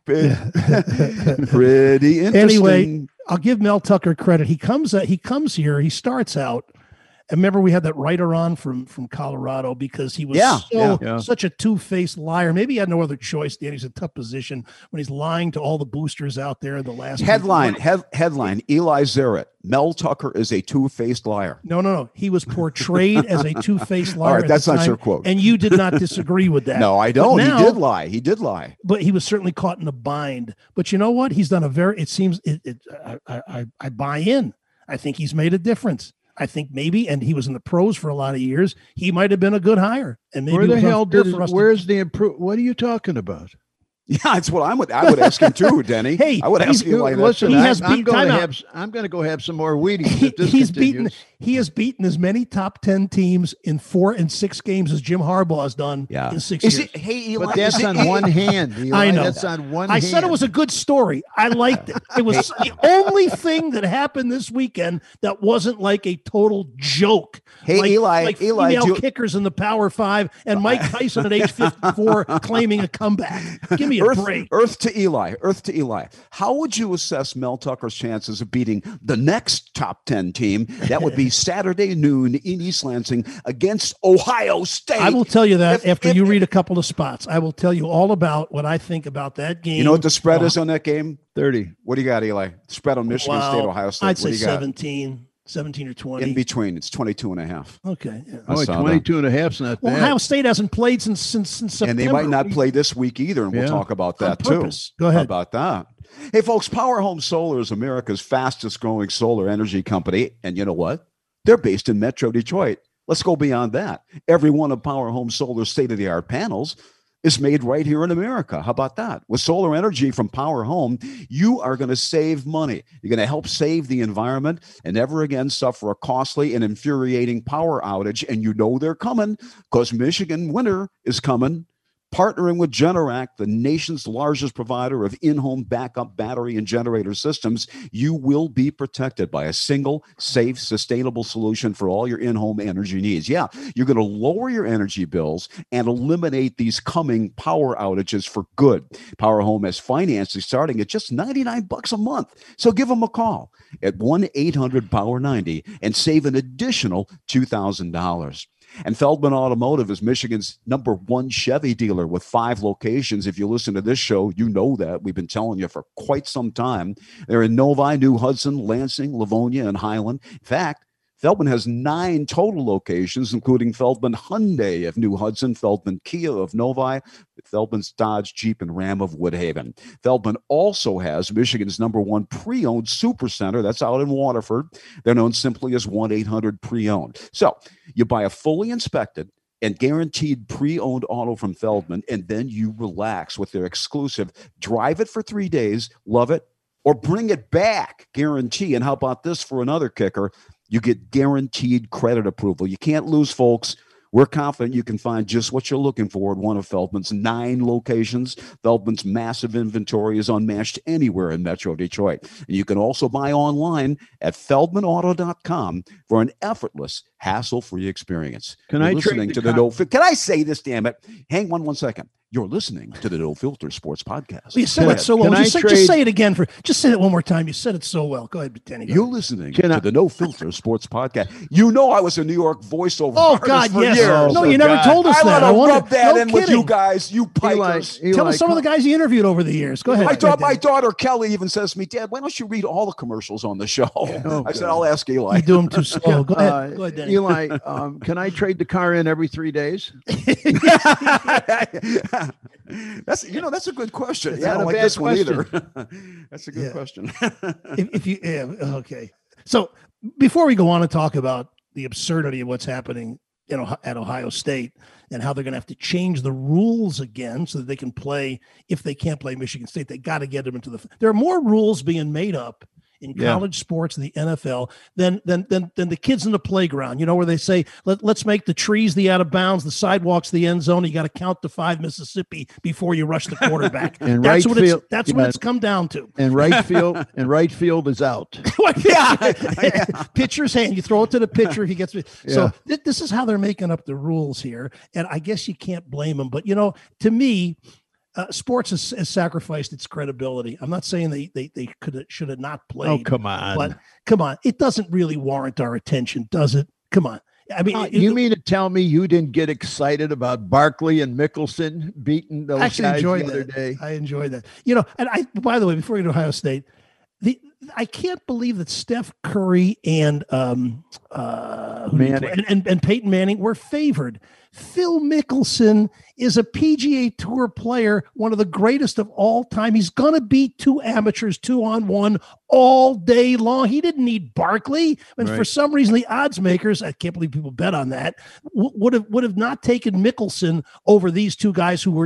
it- pretty interesting. Anyway, I'll give Mel Tucker credit. He comes uh, he comes here. He starts out. And remember, we had that writer on from from Colorado because he was Yeah, so, yeah, yeah. such a two-faced liar. Maybe he had no other choice. Dan, he's in a tough position when he's lying to all the boosters out there in the last headline, head, headline, Eli Zarrett, Mel Tucker is a two-faced liar. No, no, no. He was portrayed as a two-faced liar. All right, at that's the not time, your quote. and you did not disagree with that. No, I But don't. now- he did lie. He did lie. But he was certainly caught in a bind. But you know what? He's done a very. It seems. It. it I, I. I- I buy in. I think he's made a difference. I think maybe, and he was in the pros for a lot of years. He might have been a good hire. And maybe Where it the was hell unfair did? for us to- Where's the improve? What are you talking about? Yeah, that's what I would. I would ask him too, Denny. Hey, I would ask You- Eli that listen, too. He I, has I'm beat- going to time out. have. I'm going to go have some more Wheaties. He, if this he's continues. beaten. He has beaten as many top ten teams in four and six games as Jim Harbaugh has done Yeah. in six Is years. it? Hey, Eli. But that's is it- on one hand. Eli. I know. That's on one. I hand. said it was a good story. I liked it. It was the only thing that happened this weekend that wasn't like a total joke. Hey, like, Eli, like Eli, female do- kickers in the Power Five and Mike Tyson at age fifty-four claiming a comeback. Give me a Earth, break. Earth to Eli. Earth to Eli. How would you assess Mel Tucker's chances of beating the next top ten team? That would be Saturday noon in East Lansing against Ohio State. I will tell you that If- after if- you read a couple of spots. I will tell you all about what I think about that game. You know what the spread is on that game? thirty. What do you got, Eli? Spread on Michigan Wow. State, Ohio State. I'd what say do you got? seventeen, seventeen or twenty. In between, it's twenty-two and a half. Okay. Yeah. I Oh, saw that. twenty-two and a half's not Well, bad. Ohio State hasn't played since since, since September. And they might not play this week either, and we'll Yeah. talk about On that too. purpose. Go ahead. How about that? Hey, folks, Power Home Solar is America's fastest growing solar energy company. And you know what? They're based in Metro Detroit. Let's go beyond that. Every one of Power Home Solar's state-of-the-art panels is made right here in America. How about that? With solar energy from Power Home, you are going to save money. You're going to help save the environment and never again suffer a costly and infuriating power outage. And you know they're coming because Michigan winter is coming. Partnering with Generac, the nation's largest provider of in-home backup battery and generator systems, you will be protected by a single, safe, sustainable solution for all your in-home energy needs. Yeah, you're going to lower your energy bills and eliminate these coming power outages for good. Power Home has financing starting at just ninety-nine bucks a month. So give them a call at one eight hundred power ninety and save an additional two thousand dollars. And Feldman Automotive is Michigan's number one Chevy dealer with five locations. If you listen to this show, you know that. We've been telling you for quite some time. They're in Novi, New Hudson, Lansing, Livonia, and Highland. In fact, Feldman has nine total locations, including Feldman Hyundai of New Hudson, Feldman Kia of Novi, Feldman's Dodge, Jeep, and Ram of Woodhaven. Feldman also has Michigan's number one pre-owned supercenter. That's out in Waterford. They're known simply as one eight hundred pre-owned. So you buy a fully inspected and guaranteed pre-owned auto from Feldman, and then you relax with their exclusive drive it for three days, love it, or bring it back guarantee. And how about this for another kicker? You get guaranteed credit approval. You can't lose, folks. We're confident you can find just what you're looking for at one of Feldman's nine locations. Feldman's massive inventory is unmatched anywhere in Metro Detroit. And you can also buy online at feldman auto dot com for an effortless, hassle-free experience. Can You're I listening trade the to the con- No Fi- Can I say this, damn it? Hang on one second. You're listening to the No Filter Sports Podcast. Well, you said Go it ahead. so well. Can Just I say, just trade- say it again for. Just say it one more time. You said it so well. Go ahead, Denny. Go You're ahead. listening Can to I- the No Filter Sports Podcast. You know I was a New York voiceover Oh artist God, for yes. years. No, Oh, you never God. told us I that. want to wanted- rub that no in with kidding. you guys, you Eli, pikers. Eli, Tell us some of the guys you interviewed over the years. Go ahead. My, Go ahead, da- my Denny. daughter Kelly even says to me, Dad, why don't you read all the commercials on the show? Oh, I said, God. I'll ask Eli. You do them too slow. Go ahead. Uh, Go ahead, Denny. Eli, um, can I trade the car in every three days? That's you know that's a good question. It's Yeah, I not don't a like bad this one question. either. That's a good Yeah. question. if, if you yeah, okay. So before we go on and talk about the absurdity of what's happening you know, at Ohio State and how they're going to have to change the rules again so that they can play. If they can't play Michigan State, they got to get them into the. There are more rules being made up in Yeah. college sports and the N F L than than than than the kids in the playground. You know, where they say Let, let's make the trees the out of bounds, the sidewalks the end zone. You got to count to five Mississippi before you rush the quarterback. And that's right what field- it's that's yeah. what it's come down to. And right field and right field is out. yeah. Pitcher's hand. You throw it to the pitcher if he gets. So Yeah. th- this is how they're making up the rules here, and I guess you can't blame them. But you know, to me, uh, sports has, has sacrificed its credibility. I'm not saying they they they could should have not played. Oh, come on. But come on, it doesn't really warrant our attention, does it? Come on. I mean, Uh, it- you mean to tell me you didn't get excited about Barkley and Mickelson beating those I actually guys enjoyed the other that. day? I enjoyed that. You know, and I, by the way, before we go to Ohio State, the I can't believe that Steph Curry and um uh who did he Manning. play? and, and and Peyton Manning were favored. Phil Mickelson is a P G A Tour player, one of the greatest of all time. He's going to beat two amateurs, two on one all day long. He didn't need Barkley. And for Right. some reason, the odds makers, I can't believe people bet on that, w- would have would have not taken Mickelson over these two guys who were, who were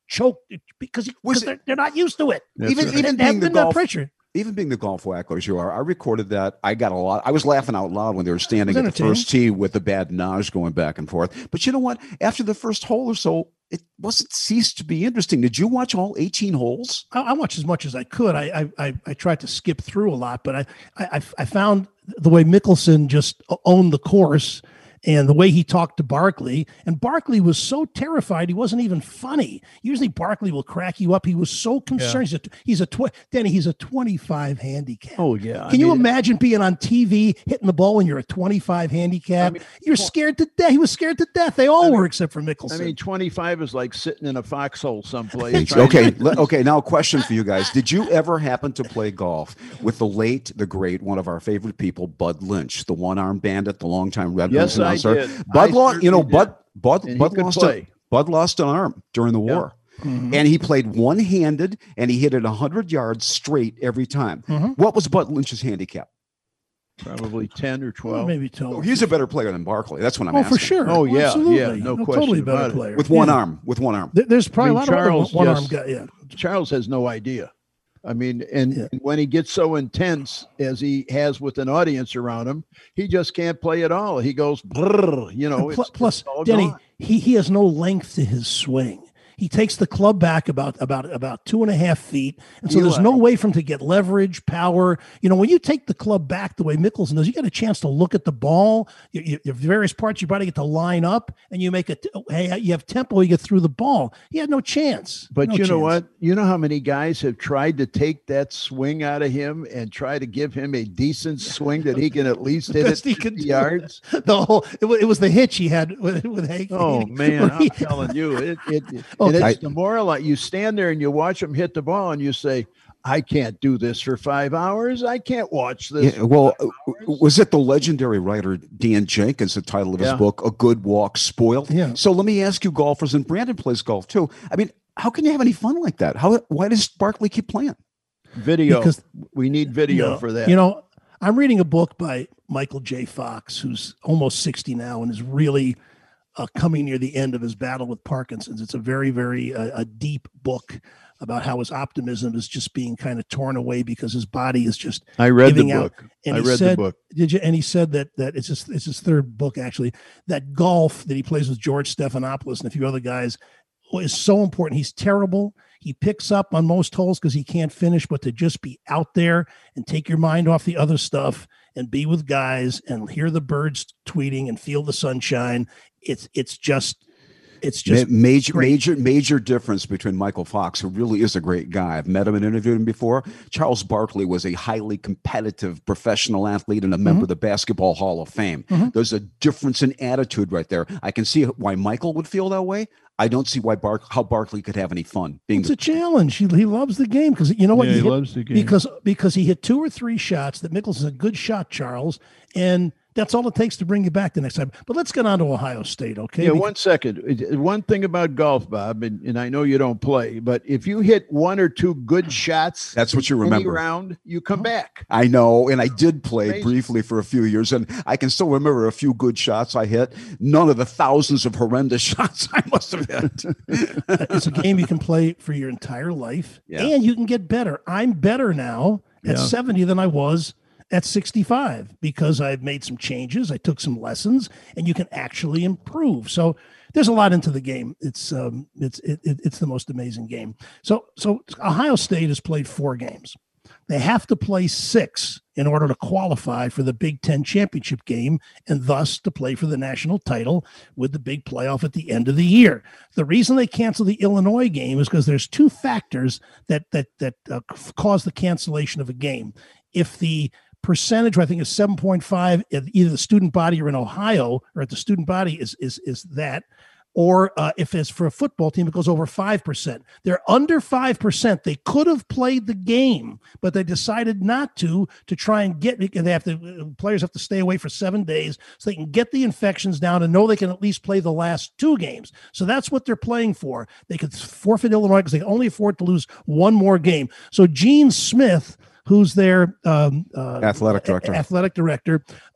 choked because, Was because they're, they're not used to it. That's even right. even They haven't being the been that golf pressure. even being the golf wacklers you are, I recorded that. I got a lot. I was laughing out loud when they were standing It at was the first tee with the badinage going back and forth. But you know what? After the first hole or so, it wasn't ceased to be interesting. Did you watch all eighteen holes? I, I watched as much as I could. I, I I I tried to skip through a lot, but I I, I found the way Mickelson just owned the course. And the way he talked to Barkley, and Barkley was so terrified, he wasn't even funny. Usually Barkley will crack you up. He was so concerned. Yeah. He's a, he's a tw- Danny, he's a twenty-five handicap. Oh, yeah. Can I you mean, imagine being on T V, hitting the ball when you're a twenty-five handicap? I mean, you're scared to death. He was scared to death. They all I mean, were except for Mickelson. I mean, twenty-five is like sitting in a foxhole someplace. okay. To- okay. Now a question for you guys. Did you ever happen to play golf with the late, the great, one of our favorite people, Bud Lynch, the one-armed bandit, the longtime Red Wings yes, announcer? I did. Bud I lost, you know, Bud, Bud, and Bud lost, a, Bud lost an arm during the war. Yeah. Mm-hmm. And he played one-handed, and he hit it one hundred yards straight every time. Mm-hmm. What was Bud Lynch's handicap? Probably ten or twelve. Well, maybe twelve. Oh, he's a better player than Barkley. That's what I'm oh, asking. for sure. Oh, yeah, absolutely. yeah, no question Totally better about it. player. With one yeah. arm. With one arm. There- There's probably I mean, a lot Charles of one arm just- guys. Yeah. Charles has no idea. I mean, and Yeah. when he gets so intense as he has with an audience around him, he just can't play at all. He goes, brrr, you know. Plus, It's, plus it's all Denny, gone. he, he has no length to his swing. He takes the club back about about about two and a half feet, and so there's no way for him to get leverage, power. You know, when you take the club back the way Mickelson does, you get a chance to look at the ball. You, you, your various parts, you body get to line up, and you make it. Hey, you have tempo. You get through the ball. He had no chance. But no you know chance. what? You know how many guys have tried to take that swing out of him and try to give him a decent swing that he can at least hit it Best he could fifty do. yards? The whole it, wa- it was the hitch he had with, with Hank. Oh Haney, man, where I'm he- telling you, it it, it Oh, and I- it's demoralizing. You stand there and you watch him hit the ball, and you say, "I can't do this for five hours. I can't watch this." Yeah, well, uh, was it the legendary writer Dan Jenkins, the title of his Yeah. book, A Good Walk Spoiled? Yeah. So let me ask you, golfers, and Brandon plays golf too. I mean, how can you have any fun like that? How? Why does Barkley keep playing? Video. Because- we need video you know, for that. You know, I'm reading a book by Michael J. Fox, who's almost sixty now and is really uh, coming near the end of his battle with Parkinson's. It's a very, very uh, a deep book about how his optimism is just being kind of torn away because his body is just I read the giving out. book. And I he read said, the book. Did you? And he said that that it's his, it's his third book actually. That golf that he plays with George Stephanopoulos and a few other guys is so important. He's terrible. He picks up on most holes because he can't finish, but to just be out there and take your mind off the other stuff and be with guys and hear the birds tweeting and feel the sunshine. It's it's just it's just Ma- major, great. major, major difference between Michael Fox, who really is a great guy. I've met him and interviewed him before. Charles Barkley was a highly competitive professional athlete and a member Mhm. of the Basketball Hall of Fame. Mhm. There's a difference in attitude right there. I can see why Michael would feel that way. I don't see why Bark how Barkley could have any fun being It's the a challenge. He, he loves the game because you know what Yeah, he hit- loves the game. because because he hit two or three shots that Mickelson's a good shot, Charles, and that's all it takes to bring you back the next time. But let's get on to Ohio State, okay? Yeah, Because- one second. It- One thing about golf, Bob, and, and I know you don't play, but if you hit one or two good shots, That's what you any remember. round, you come back. I know, and I did play Amazing. briefly for a few years, and I can still remember a few good shots I hit. None of the thousands of horrendous shots I must have hit. it's a game you can play for your entire life, Yeah. and you can get better. I'm better now at Yeah. seventy than I was at sixty-five because I've made some changes. I took some lessons, and you can actually improve. So there's a lot into the game. It's um, it's it, it, it's the most amazing game. So so Ohio State has played four games. They have to play six in order to qualify for the Big Ten championship game and thus to play for the national title with the big playoff at the end of the year. The reason they canceled the Illinois game is because there's two factors that that that uh, cause the cancellation of a game. If the percentage, I think is seven point five, either the student body or in Ohio or at the student body is is is that, or uh, if it's for a football team, it goes over five percent. They're under five percent. They could have played the game, but they decided not to, to try and get, they have to, players have to stay away for seven days so they can get the infections down and know they can at least play the last two games. So that's what they're playing for. They could forfeit Illinois because they can only afford to lose one more game. So Gene Smith, who's their um, uh, Athletic director. athletic director, uh,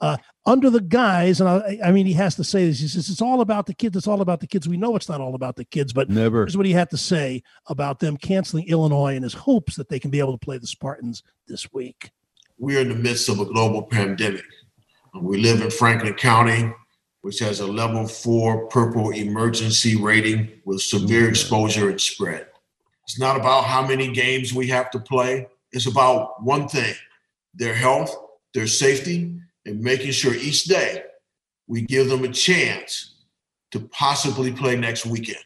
under the guise, and I, I mean, he has to say this, he says, it's all about the kids. It's all about the kids. We know it's not all about the kids, but Never. here's what he had to say about them canceling Illinois and his hopes that they can be able to play the Spartans this week. We are in the midst of a global pandemic. We live in Franklin County, which has a level four purple emergency rating with severe exposure and spread. It's not about how many games we have to play. It's about one thing, their health, their safety, and making sure each day we give them a chance to possibly play next weekend.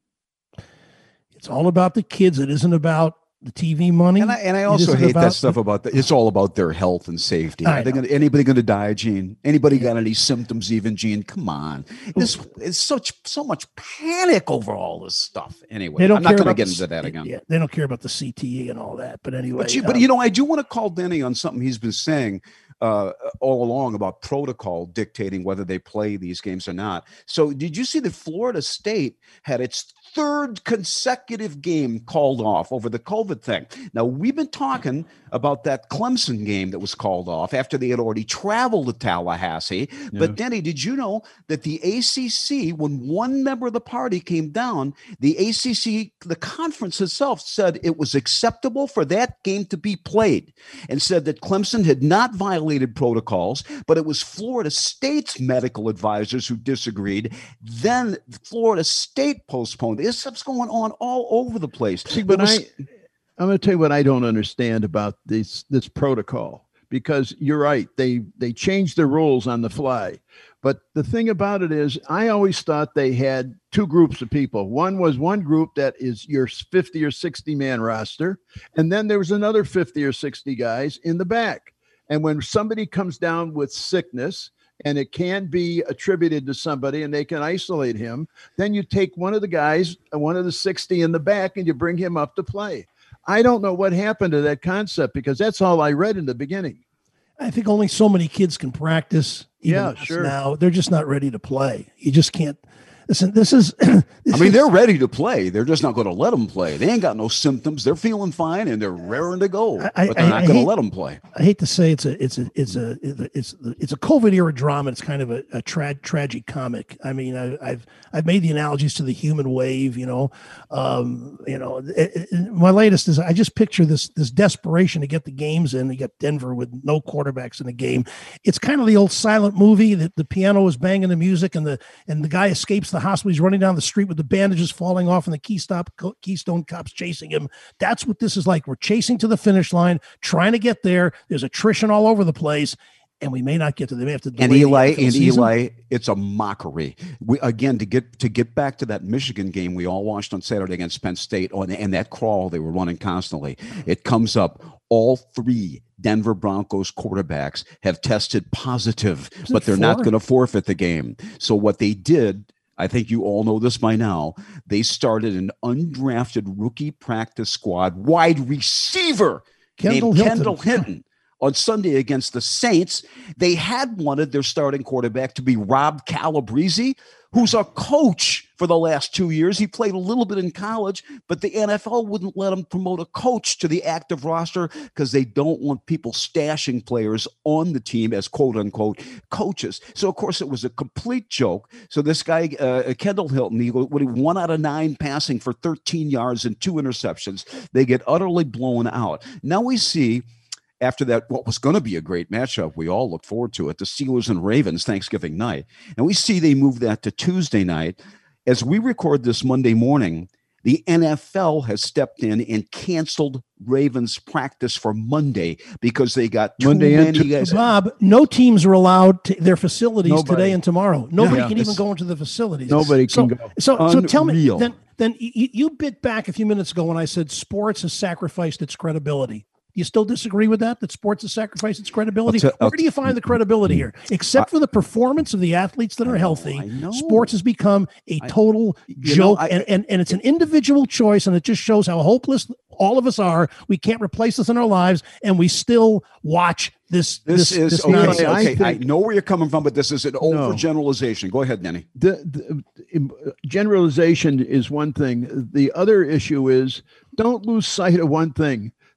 It's all about the kids. It isn't about the T V money. And I, and I also hate that stuff about the, it's all about their health and safety. Are they gonna, anybody going to die, Gene? Anybody got any symptoms even, Gene? Come on. This is such so much panic over all this stuff. Anyway, I'm not going to get into that again. Yeah, they don't care about the C T E and all that. But anyway. But you, but, um, you know, I do want to call Denny on something he's been saying uh, all along about protocol dictating whether they play these games or not. So did you see that Florida State had its third consecutive game called off over the COVID thing? Now, we've been talking about that Clemson game that was called off after they had already traveled to Tallahassee. Yeah. But Denny, did you know that the A C C, when one member of the party came down, the A C C, the conference itself said it was acceptable for that game to be played and said that Clemson had not violated protocols, but it was Florida State's medical advisors who disagreed. Then Florida State postponed. This stuff's going on all over the place. See, but was, I, I'm going to tell you what I don't understand about this this protocol, because you're right. They they changed the rules on the fly. But the thing about it is, I always thought they had two groups of people. One was one group that is your fifty or sixty man roster. And then there was another fifty or sixty guys in the back. And when somebody comes down with sickness, and it can be attributed to somebody and they can isolate him, then you take one of the guys, one of the sixty in the back, and you bring him up to play. I don't know what happened to that concept, because that's all I read in the beginning. I think only so many kids can practice. Yeah, sure. Now they're just not ready to play. You just can't. Listen, this is. This I mean, is, they're ready to play. They're just not going to let them play. They ain't got no symptoms. They're feeling fine and they're raring to go. I, but they're I, not going to let them play. I hate to say it's a it's a it's a it's it's a COVID era drama. It's kind of a, a tra- tragic comic. I mean, I, I've I've made the analogies to the human wave. You know, um, you know. It, it, my latest is I just picture this this desperation to get the games in. You got Denver with no quarterbacks in the game. It's kind of the old silent movie that the piano is banging the music and the and the guy escapes the hospital. He's running down the street with the bandages falling off and the Keystone, Keystone cops chasing him. That's what this is like. We're chasing to the finish line, trying to get there. There's attrition all over the place, and we may not get to them. We have to delay and Eli and season. Eli, it's a mockery. We again to get to get back to that Michigan game we all watched on Saturday against Penn State on and that crawl they were running constantly. It comes up. All three Denver Broncos quarterbacks have tested positive, but they're four? not going to forfeit the game. So what they did, I think you all know this by now, they started an undrafted rookie practice squad wide receiver Kendall named Hilton. Kendall Hinton. On Sunday against the Saints. They had wanted their starting quarterback to be Rob Calabrese, who's a coach for the last two years. He played a little bit in college, but the N F L wouldn't let him promote a coach to the active roster because they don't want people stashing players on the team as quote unquote coaches. So of course it was a complete joke. So this guy, uh, Kendall Hilton, he went one out of nine passing for thirteen yards and two interceptions. They get utterly blown out. Now we see, after that, what was going to be a great matchup, we all look forward to it, the Steelers and Ravens Thanksgiving night. And we see they move that to Tuesday night. As we record this Monday morning, the N F L has stepped in and canceled Ravens practice for Monday because they got too Monday many and guys. Bob, no teams are allowed to their facilities Nobody. today and tomorrow. Nobody Yeah. can even It's- go into the facilities. Nobody so, can go. So, so tell me, Unreal. then, then you, you bit back a few minutes ago when I said sports has sacrificed its credibility. Do you still disagree with that, that sports has sacrificed its credibility? I'll t- I'll Where do you find the credibility here? Except for the performance of the athletes that are healthy, I know. sports has become a I- total you joke, know, I- and, and, and it's an individual choice, and it just shows how hopeless all of us are. We can't replace this in our lives, and we still watch this. This, This, is this okay. nonsense. okay, I I, think- know where you're coming from, but this is an No. overgeneralization. Go ahead, Denny. The, the generalization is one thing. The other issue is don't lose sight of one thing.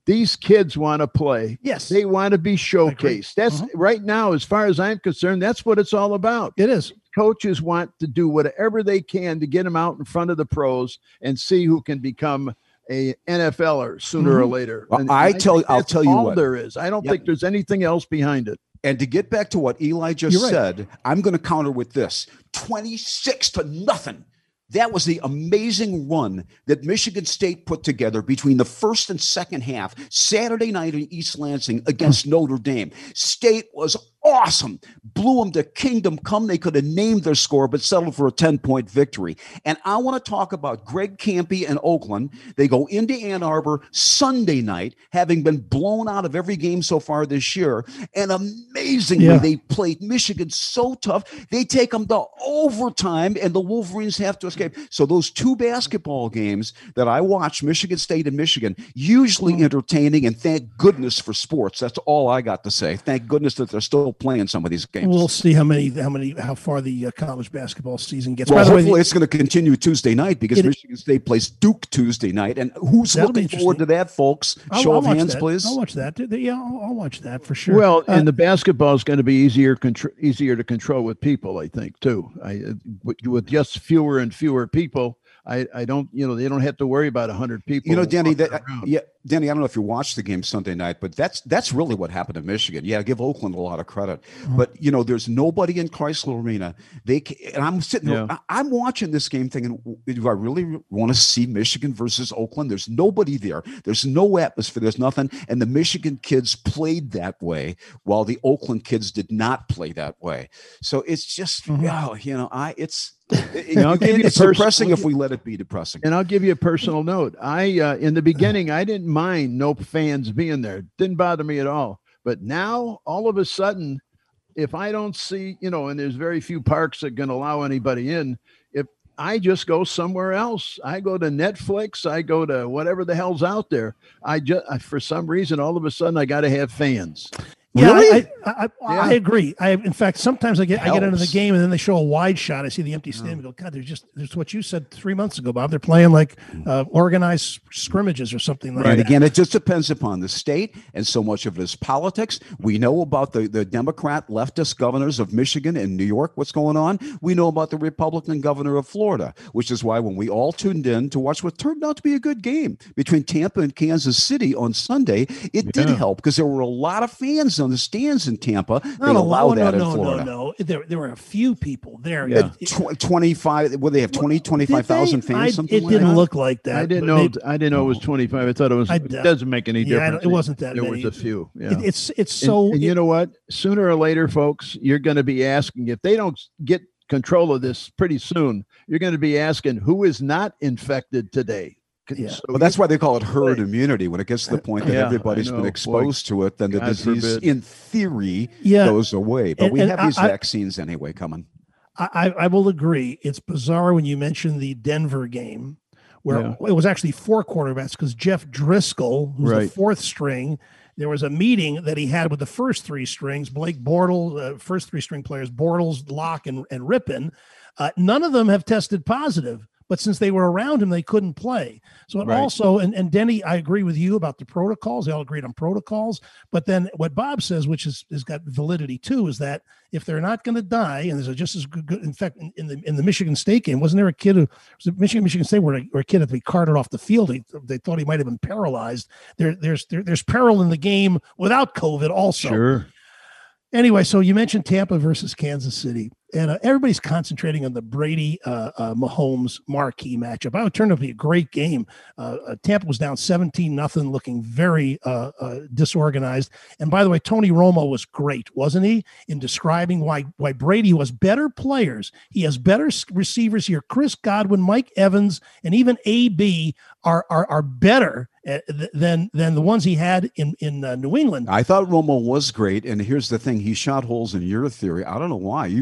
These kids want to play. Yes. They want to be showcased. That's Mhm. right now, as far as I'm concerned, that's what it's all about. It is. Coaches want to do whatever they can to get them out in front of the pros and see who can become a N F L er sooner Mhm. or later. Well, And I tell- think I'll that's tell you all what. there is. I don't Yep. think there's anything else behind it. And to get back to what Eli just You're right. said, I'm going to counter with this twenty-six to nothing. That was the amazing run that Michigan State put together between the first and second half, Saturday night in East Lansing against Notre Dame. State was awesome. Blew them to kingdom come. They could have named their score, but settled for a ten-point victory. And I want to talk about Greg Kampe and Oakland. They go into Ann Arbor Sunday night, having been blown out of every game so far this year. And amazingly, Yeah. they played Michigan so tough. They take them to overtime, and the Wolverines have to escape. So those two basketball games that I watch, Michigan State and Michigan, usually entertaining, and thank goodness for sports. That's all I got to say. Thank goodness that they're still playing some of these games. We'll see how many, how many, how far the uh, college basketball season gets. Well, By the way, hopefully it's going to continue Tuesday night because It- Michigan State plays Duke Tuesday night. And who's That'll be looking forward to that, folks? I'll, Show I'll of watch hands, that. please. I'll watch that. Yeah, I'll, I'll watch that for sure. Well, Uh, and the basketball is going to be easier contr- easier to control with people, I think, too. I uh, with, with just fewer and fewer people, I, I don't, you know, they don't have to worry about a hundred people. You know, Danny, walking that, around. yeah, Danny, I don't know if you watched the game Sunday night, but that's that's really what happened to Michigan. Yeah, give Oakland a lot of credit, Mm-hmm. but you know, there's nobody in Chrysler Arena. They ca- and I'm sitting, there, Yeah. I- I'm watching this game thinking, do I really want to see Michigan versus Oakland? There's nobody there. There's no atmosphere. There's nothing, and the Michigan kids played that way, while the Oakland kids did not play that way. So it's just, Mhm. oh, you know, I it's. It, I'll give you it's a pers- depressing if we let it be depressing. And I'll give you a personal note. I, uh, in the beginning, I didn't mind no fans being there. Didn't bother me at all. But now, all of a sudden, if I don't see, you know, and there's very few parks that can allow anybody in, if I just go somewhere else, I go to Netflix, I go to whatever the hell's out there. I just, for some reason, all of a sudden, I got to have fans. Yeah, Really? I, I, I, Yeah. I agree. I, in fact, sometimes I get I get into the Helps. game and then they show a wide shot. I see the empty stadium. I go, God, there's just there's what you said three months ago, Bob. They're playing like uh, organized scrimmages or something like Right. that. Again, it just depends upon the state, and so much of it is politics. We know about the, the Democrat leftist governors of Michigan and New York, what's going on. We know about the Republican governor of Florida, which is why when we all tuned in to watch what turned out to be a good game between Tampa and Kansas City on Sunday, it did Yeah. help because there were a lot of fans on the stands in Tampa. They Not a allow lot. No, that in no, no, Florida. no. There, there were a few people there. Yeah. It- Tw- twenty-five, what do they have, twenty, Did twenty-five thousand they? fans, I- something It like didn't that? look like that. I didn't but know. they- I didn't know it was twenty-five. I thought it was. I it doubt- doesn't make any Yeah, I difference. don't- it wasn't that There many. was a few. Yeah. it- it's it's And- so. and, it- you know what? Sooner or later, folks, you're going to be asking if they don't get control of this pretty soon. You're going to be asking who is not infected today. Yeah. So Well, that's why they call it herd Right. immunity. When it gets to the point that Yeah, everybody's I been know. exposed to it, then the God disease, forbid. in theory, Yeah. goes away. But And- we and have I- these I- vaccines anyway coming. I, I I will agree. It's bizarre when you mention the Denver game, where Yeah. it was actually four quarterbacks because Jeff Driscoll, who's the Right. fourth string, there was a meeting that he had with the first three strings, Blake Bortles, uh, first three string players, Bortles, Locke, and, and Rippon. Uh, none of them have tested positive, but since they were around him, they couldn't play. So it Right. also, and, and Denny, I agree with you about the protocols. They all agreed on protocols. But then what Bob says, which is, has got validity too, is that if they're not going to die, and there's a just as good, good in fact, in, in the in the Michigan State game, wasn't there a kid who was it Michigan, Michigan State where a, where a kid had to be carted off the field? He, they thought he might have been paralyzed. There, there's there, there's peril in the game without COVID also. Sure. Anyway, so you mentioned Tampa versus Kansas City, and uh, everybody's concentrating on the Brady uh, uh, Mahomes marquee matchup. I would turn out to be a great game. Uh, uh, Tampa was down seventeen nothing, looking very uh, uh, disorganized. And by the way, Tony Romo was great, wasn't he, in describing why why Brady was better players. He has better s- receivers here. Chris Godwin, Mike Evans, and even A B are are are better uh, th- than than the ones he had in in uh, New England. I thought Romo was great, and here's the thing: he shot holes in your theory. I don't know why. You you've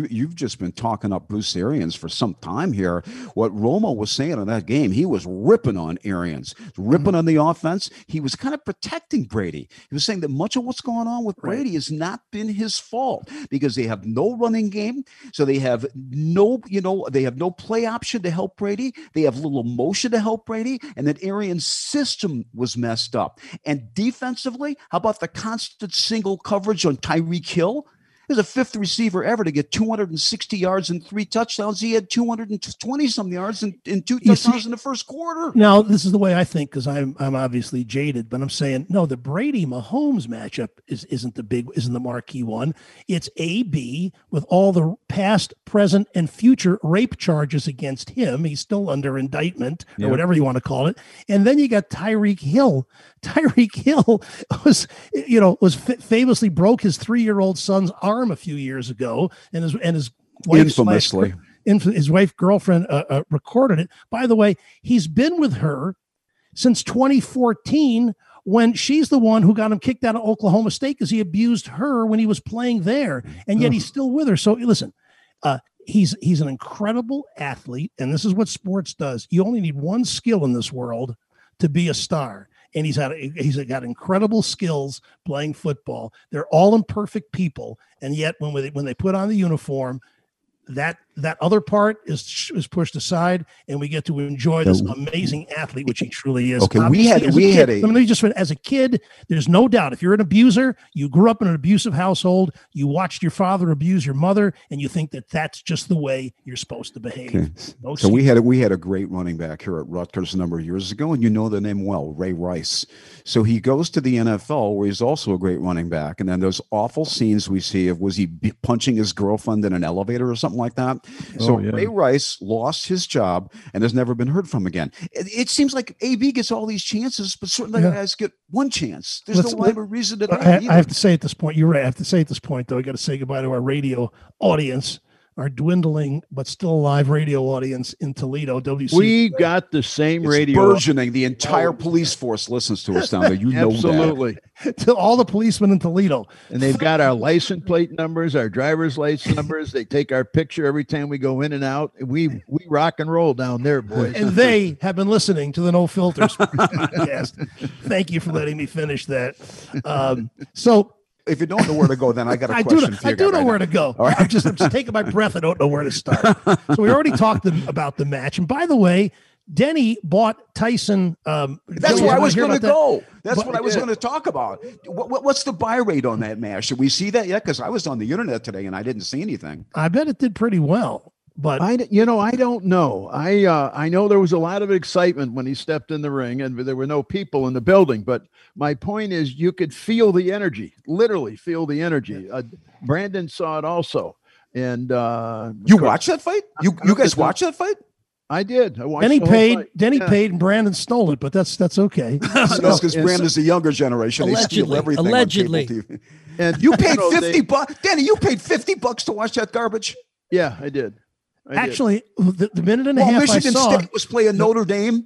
just been talking up Bruce Arians for some time here. What Romo was saying in that game, he was ripping on Arians, ripping mm-hmm. on the offense. He was kind of protecting Brady. He was saying that much of what's going on with Brady right. has not been his fault because they have no running game. So they have no, you know, they have no play option to help Brady. They have little motion to help Brady. And that Arians' system was messed up. And defensively, how about the constant single coverage on Tyreek Hill? He was a fifth receiver ever to get two hundred sixty yards and three touchdowns. He had two hundred twenty some yards and, and two touchdowns see, in the first quarter. Now, this is the way I think, because I'm I'm obviously jaded, but I'm saying no. The Brady Mahomes matchup is isn't the big isn't the marquee one. It's A B with all the past, present, and future rape charges against him. He's still under indictment or yeah. whatever you want to call it. And then you got Tyreek Hill. Tyreek Hill was, you know, was f- famously broke his three-year-old son's arm a few years ago, and his and his wife's infamously, inf- his wife girlfriend uh, uh, recorded it. By the way, he's been with her since twenty fourteen, when she's the one who got him kicked out of Oklahoma State because he abused her when he was playing there, and yet he's still with her. So listen, uh, he's he's an incredible athlete, and this is what sports does. You only need one skill in this world to be a star. And he's had he's got incredible skills playing football. They're all imperfect people, and yet when they, when they put on the uniform, that that other part is is pushed aside, and we get to enjoy this amazing athlete, which he truly is. Okay, Obviously, we had we kid, had a. Let me just as a kid, there's no doubt if you're an abuser, you grew up in an abusive household, you watched your father abuse your mother, and you think that that's just the way you're supposed to behave. Okay. No so we had a, we had a great running back here at Rutgers a number of years ago, and you know the name well, Ray Rice. So he goes to the N F L where he's also a great running back, and then those awful scenes we see of was he b- punching his girlfriend in an elevator or something like that. So oh, yeah. Ray Rice lost his job and has never been heard from again. It, it seems like A B gets all these chances, but certain yeah. guys get one chance. There's Let's, no rhyme or reason to that. I, I have to say at this point, you're right. I have to say at this point, though, I got to say goodbye to our radio audience, our dwindling but still alive radio audience in Toledo. W C. We got the same it's radio. Burgeoning. The entire police force listens to us down there. You know that. Absolutely. To all the policemen in Toledo. And they've got our license plate numbers, our driver's license numbers. They take our picture every time we go in and out. We we rock and roll down there, boys. And they have been listening to the No Filters podcast. Thank you for letting me finish that. Um, so if you don't know where to go, then I got a I question do, for you. I do know right where now. to go. All right. I'm just I'm just taking my breath. I don't know where to start. So we already talked about the match. And by the way, Denny bought Tyson. Um, That's Jones. where I was going to that? go. That's But- what I was going to talk about. What, what, what's the buy rate on that match? Should we see that yet? Because I was on the internet today and I didn't see anything. I bet it did pretty well. But I, you know, I don't know. I, uh, I know there was a lot of excitement when he stepped in the ring, and there were no people in the building. But my point is, you could feel the energy, literally feel the energy. Uh, Brandon saw it also, and uh, You watched that fight? You you guys watched that fight? I did. I watched. Denny the whole paid. fight. Denny Yeah. paid, and Brandon stole it. But that's that's okay. That's because Brandon's the younger generation. They steal Allegedly. everything. Allegedly. On cable T V. And You paid know, they- fifty bucks, Danny. You paid fifty bucks to watch that garbage. Yeah, I did. I did. Actually, the, the minute and a While half Michigan I saw. State was playing Notre Dame.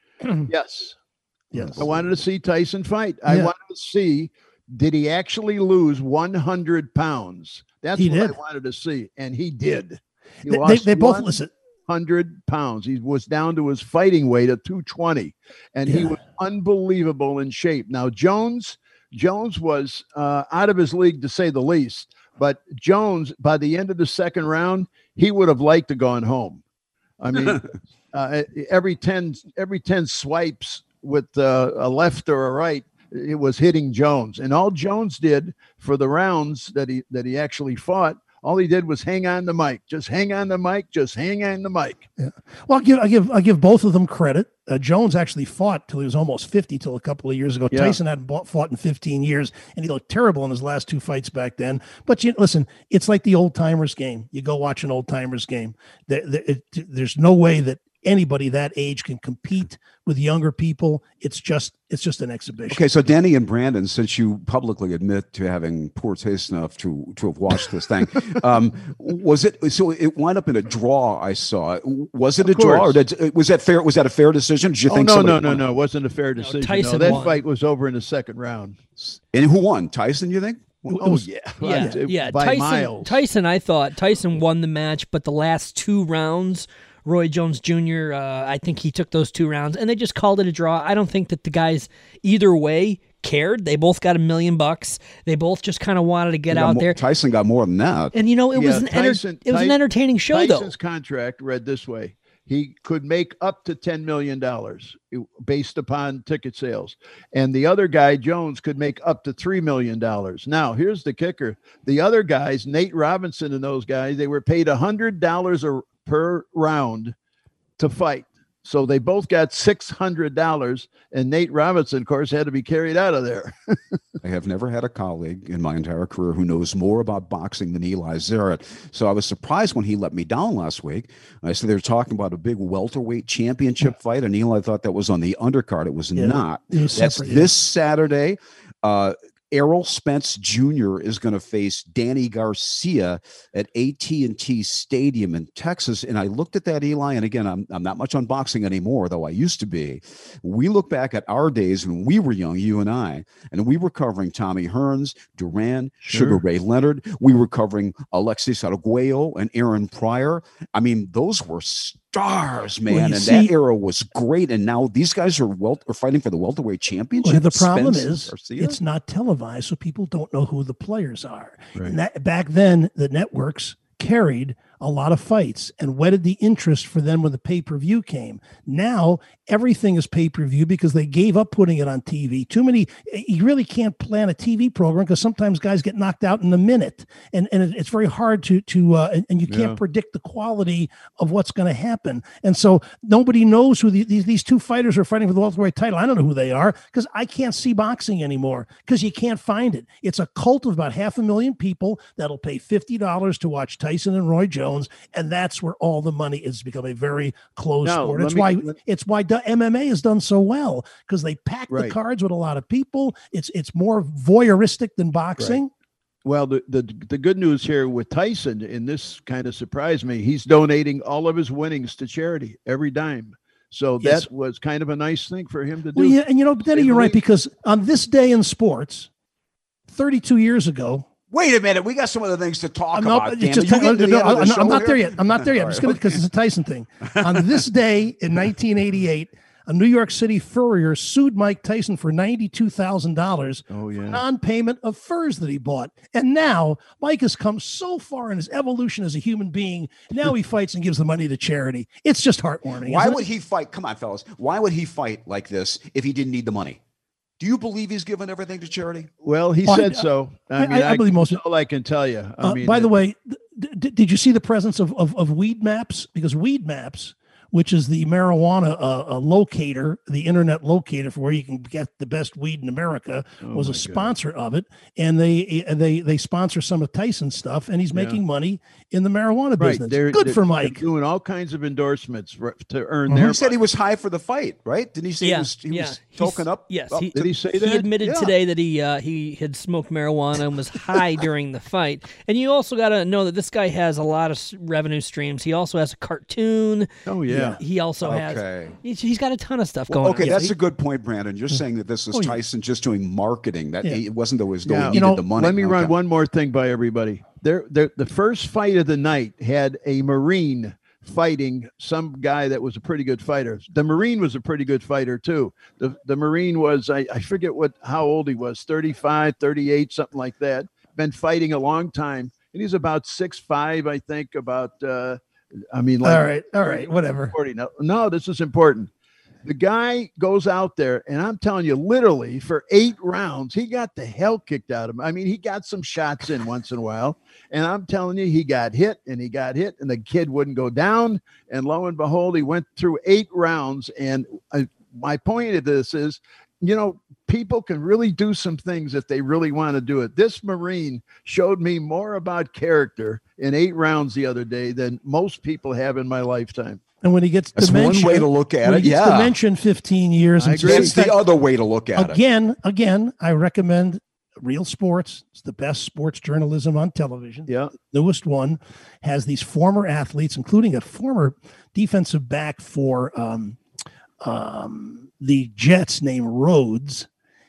Yes. Yes. I wanted to see Tyson fight. I Yeah. wanted to see, did he actually lose one hundred pounds? That's He what did. I wanted to see. And he did. He They, they, lost they both one listen. hundred pounds. He was down to his fighting weight at two twenty, and he Yeah. was unbelievable in shape. Now, Jones, Jones was uh, out of his league, to say the least. But Jones, by the end of the second round, he would have liked to gone home. I mean, uh, every ten every ten swipes with uh, a left or a right, it was hitting Jones. And all Jones did for the rounds that he that he actually fought, all he did was hang on the mic. Just hang on the mic. Just hang on the mic. Yeah. Well, I give I give I give both of them credit. Uh, Jones actually fought till he was almost fifty, till a couple of years ago. Yeah. Tyson hadn't bought, fought in fifteen years, and he looked terrible in his last two fights back then. But you listen, it's like the old timers game. You go watch an old timers game. There, there, it, there's no way that anybody that age can compete with younger people. It's just it's just an exhibition. Okay, so Danny and Brandon, since you publicly admit to having poor taste enough to to have watched this thing, um, was it so? It wound up in a draw. I saw. Was it Of a draw, or course. did, was that fair? Was that a fair decision? Did you Oh, think? no, no, somebody no, won? no. It wasn't a fair decision. No, Tyson that won. fight was over in the second round. And who won? Tyson? You think? Well, It was- oh, yeah. Yeah, Right, it- yeah. By Tyson, miles. Tyson, I thought Tyson won the match, but the last two rounds, Roy Jones Junior, uh, I think he took those two rounds, and they just called it a draw. I don't think that the guys either way cared. They both got a million bucks. They both just kind of wanted to get He got out mo- there. Tyson got more than that. And you know, it Yeah, was an enter- Tyson- it was an Ty- entertaining show, Tyson's though. contract read this way. He could make up to ten million dollars based upon ticket sales. And the other guy, Jones, could make up to three million dollars. Now, here's the kicker. The other guys, Nate Robinson and those guys, they were paid one hundred dollars a- per round to fight. So they both got six hundred dollars, and Nate Robinson, of course, had to be carried out of there. I have never had a colleague in my entire career who knows more about boxing than Eli Zaret. So I was surprised when he let me down last week. I said they were talking about a big welterweight championship fight, and Eli thought that was on the undercard. It was Yeah, not. it was That's separate, yeah. this Saturday. Uh, Errol Spence Junior is going to face Danny Garcia at A T and T Stadium in Texas. And I looked at that, Eli, and again, I'm, I'm not much on boxing anymore, though I used to be. We look back at our days when we were young, you and I, and we were covering Tommy Hearns, Duran, Sure. Sugar Ray Leonard. We were covering Alexis Arguello and Aaron Pryor. I mean, those were stars, man. Well, you and see- that era was great. And now these guys are, wel- are fighting for the welterweight championship. Well, the problem Spence and is Garcia. it's not televised, so people don't know who the players are. Right. And that, back then, the networks carried a lot of fights and whetted the interest for them when the pay-per-view came. Now everything is pay-per-view because they gave up putting it on T V. Too many, you really can't plan a T V program because sometimes guys get knocked out in a minute, and and it- it's very hard to to uh, and, and you can't Yeah. predict the quality of what's going to happen. And so nobody knows who the, these these two fighters are fighting for the welterweight title. I don't know who they are because I can't see boxing anymore because you can't find it. It's a cult of about half a million people that'll pay fifty dollars to watch Tyson and Roy Jones, and that's where all the money is. Become a very closed Now, sport. let It's me- why let- it's why the M M A has done so well because they pack the Right. cards with a lot of people. It's it's more voyeuristic than boxing. Well, the, the the good news here with Tyson, and this kind of surprised me, he's donating all of his winnings to charity, every dime. So Yes. that was kind of a nice thing for him to do. Well, yeah, and you know, Denny, They you're right believe- because on this day in sports, thirty-two years ago. Wait a minute. We got some other things to talk I'm not, about. it's Damn just- it. You get to the no, end of the I'm, show I'm not here? there yet. I'm not there yet. I'm All just right, going to because it's a Tyson thing. On this day in nineteen eighty-eight, a New York City furrier sued Mike Tyson for ninety-two thousand dollars Oh, for yeah. non-payment of furs that he bought. And now Mike has come so far in his evolution as a human being. Now he fights and gives the money to charity. It's just heartwarming. Why isn't would it? he fight? Come on, fellas. Why would he fight like this if he didn't need the money? Do you believe he's given everything to charity? Well, he Well, I- said so. I, I- mean, I believe most of- that's all I can tell you. I Uh, mean, by the it- way, th- th- did you see the presence of, of, of Weed Maps? Because Weed Maps, which is the marijuana uh, uh, locator, the internet locator for where you can get the best weed in America, Oh was my a God. sponsor of it, and they they they sponsor some of Tyson's stuff, and he's Yeah. making money in the marijuana right, business. they're, Good they're- for they're Mike. doing all kinds of endorsements for, to earn Mhm. their He said he money. was high for the fight, right? Didn't he say Yeah, he was, he yeah. was He's- token up? yes, up he- Did to- he say He that? admitted Yeah. today that he uh, he had smoked marijuana and was high during the fight. And you also got to know that this guy has a lot of s- revenue streams. He also has a cartoon. Oh, yeah. He also has. Okay. He's, he's got a ton of stuff Well, going okay, on. that's a good point, Brandon. You're saying that this is Oh, yeah. Tyson just doing marketing. That Yeah. it wasn't though as though Yeah. he You needed know, the money. Let me run Okay. one more thing by everybody. There, there, the first fight of the night had a Marine fighting some guy that was a pretty good fighter. The Marine was a pretty good fighter too. The the Marine was, I, I forget what how old he was, thirty-five, thirty-eight, something like that. Been fighting a long time. And he's about six five, I think, about uh I mean like All right, all right, whatever. forty. No, no, this is important. The guy goes out there, and I'm telling you, literally for eight rounds, he got the hell kicked out of him. I mean, he got some shots in once in a while, and I'm telling you, he got hit and he got hit, and the kid wouldn't go down. And lo and behold, he went through eight rounds. And I, my point of this is, you know, people can really do some things if they really want to do it. This Marine showed me more about character in eight rounds the other day than most people have in my lifetime. And when he gets That's dementia, one way to look at when it. he gets Yeah. dementia in fifteen years, I and agree. It's the other way to look at it. again, again, I recommend Real Sports. It's the best sports journalism on television. Yeah. Newest one has these former athletes, including a former defensive back for um, um, the Jets named Rhodes.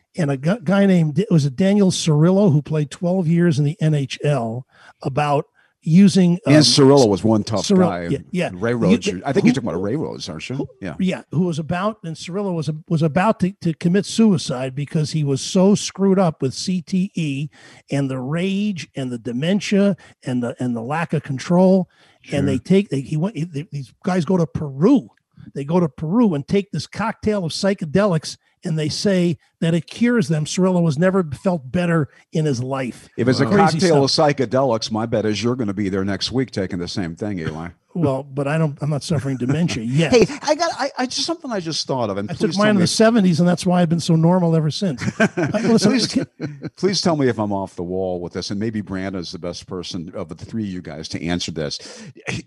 and a gu- guy named, it was a Daniel Cirillo who played twelve years in the N H L about using And um, Cirillo was one tough Cirillo, guy. yeah, yeah. Ray Rhodes. You- I think who- you're talking about Ray Rhodes, aren't you? who- Yeah. Yeah, who was about, and Cirillo was was about to, to commit suicide because he was so screwed up with C T E and the rage and the dementia and the and the lack of control. Sure. And they take they, he went. They, these guys go to Peru. They go to Peru and take this cocktail of psychedelics, and they say that it cures them. Cirillo has never felt better in his life. If it's a Crazy cocktail stuff. of psychedelics, my bet is you're going to be there next week taking the same thing, Eli. Well, but I don't. I'm not suffering dementia yet. Hey, I got I, I just something I just thought of, and I please took mine tell in me the if- seventies, and that's why I've been so normal ever since. Uh, listen, please, please tell me if I'm off the wall with this, and maybe Brandon is the best person of the three of you guys to answer this.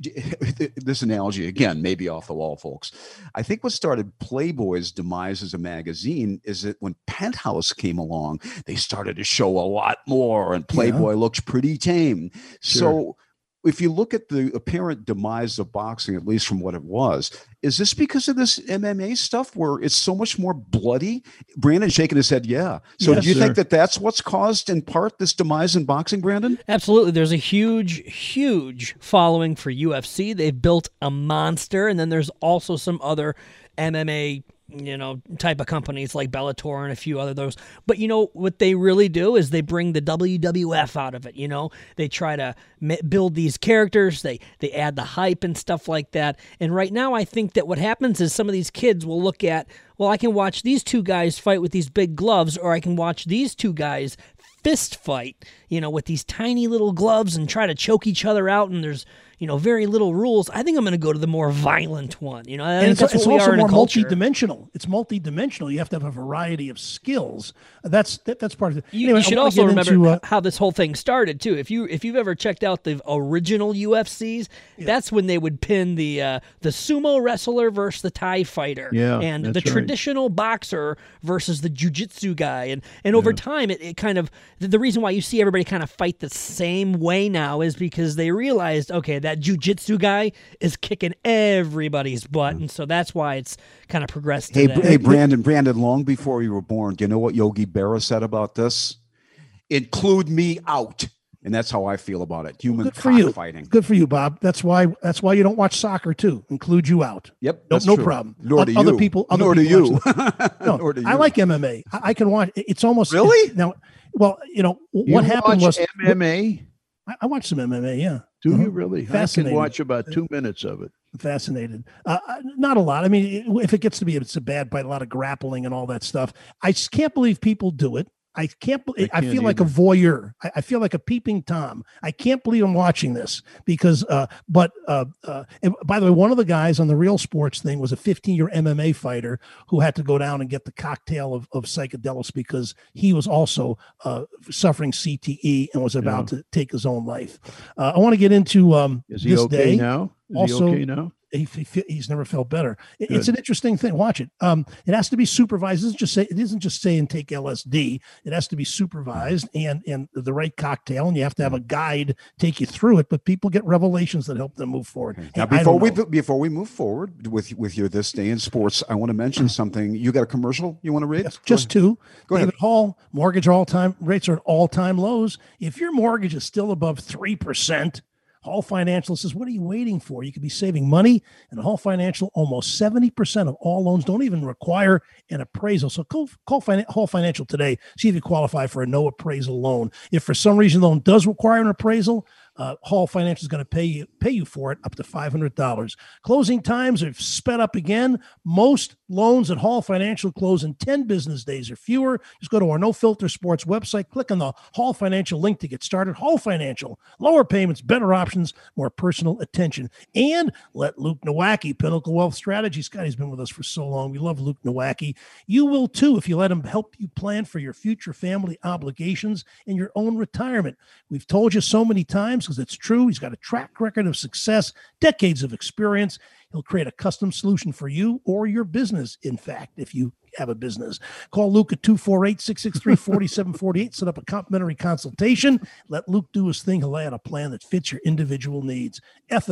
This analogy, again, maybe off the wall, folks. I think what started Playboy's demise as a magazine is that when Penthouse came along, they started to show a lot more, and Playboy looked pretty tame. So if you look at the apparent demise of boxing, at least from what it was, is this because of this M M A stuff where it's so much more bloody? Brandon shaking his head, yeah. So Yes, do you sir. think that that's what's caused in part this demise in boxing, Brandon? Absolutely. There's a huge, huge following for U F C. They've built a monster, and then there's also some other M M A, you know, type of companies like Bellator and a few other those. But you know what they really do is they bring the W W F out of it. You know, they try to ma- build these characters. They they add the hype and stuff like that. And right now, I think that what happens is some of these kids will look at, well, I can watch these two guys fight with these big gloves, or I can watch these two guys fist fight, you know, with these tiny little gloves and try to choke each other out, and there's, you know, very little rules. I think I'm going to go to the more violent one. You know, I and think it's, that's it's what we also are in more a culture. multi-dimensional. It's multi-dimensional. You have to have a variety of skills. That's that, that's part of it. You, Anyway, you should I wanna also get remember into, uh, how this whole thing started too. If you if you've ever checked out the original U F Cs, that's when they would pin the uh, the sumo wrestler versus the Thai fighter, Yeah, and that's the right. traditional boxer versus the jujitsu guy, and and over time it, it kind of the, the reason why you see everybody kind of fight the same way now is because they realized, okay, that jujitsu guy is kicking everybody's butt, and so that's why it's kind of progressed. Hey, to Br- that. hey, Brandon, Brandon, long before you were born, do you know what Yogi Berra said about this? Include me out. And that's how I feel about it. Human Good for you. cockfighting. Good for you, Bob. That's why that's why you don't watch soccer too. Include you out. Yep, No, that's no true. problem. Nor O- do other you. people. Other Nor do people you. watch it. No, Nor do I you. like M M A. I, I can watch. It's almost Really? now. Well, you know You what happened watch was M M A? I, I watched some M M A. Yeah. Do you Uh-huh. really? I can Fascinating. watch about two minutes of it. Fascinated. Uh, uh, not a lot. I mean, if it gets to be, it's a bad fight, a lot of grappling and all that stuff. I just can't believe people do it. I can't believe. I I, can't feel like a either. voyeur. I, I feel like a peeping tom. I can't believe I'm watching this because. Uh, but uh, uh, and by the way, one of the guys on the Real Sports thing was a fifteen-year M M A fighter who had to go down and get the cocktail of, of psychedelics because he was also uh, suffering C T E and was about to take his own life. Uh, I want to get into um, Is he this okay day. now? Is Also- he okay now? He, he, he's never felt better. It- Good. it's an interesting thing. Watch it. Um, it has to be supervised. It isn't just say it isn't just saying take L S D. It has to be supervised and and the right cocktail, and you have to have a guide take you through it. But people get revelations that help them move forward. Hey, Now, I before don't we know. before we move forward with with your this day in sports, I want to mention something. You got a commercial you want to read? Yes, just two. Go ahead. David Hall, mortgage all time rates are at all time lows. If your mortgage is still above three percent, Hall Financial says, what are you waiting for? You could be saving money. And Hall Financial, almost seventy percent of all loans don't even require an appraisal. So call, call Finan- Hall Financial today. See if you qualify for a no appraisal loan. If for some reason the loan does require an appraisal, uh, Hall Financial is going to pay you pay you for it up to five hundred dollars. Closing times have sped up again. Most loans at Hall Financial close in ten business days or fewer. Just go to our No Filter Sports website, click on the Hall Financial link to get started. Hall Financial, lower payments, better options, more personal attention. And let Luke Nowacki, Pinnacle Wealth Strategies. God, he's been with us for so long. We love Luke Nowacki. You will too if you let him help you plan for your future family obligations and your own retirement. We've told you so many times because it's true. He's got a track record of success, decades of experience. He'll create a custom solution for you or your business, in fact, if you have a business. Call Luke at two four eight, six six three, four seven four eight. Set up a complimentary consultation. Let Luke do his thing. He'll lay out a plan that fits your individual needs. Ethical,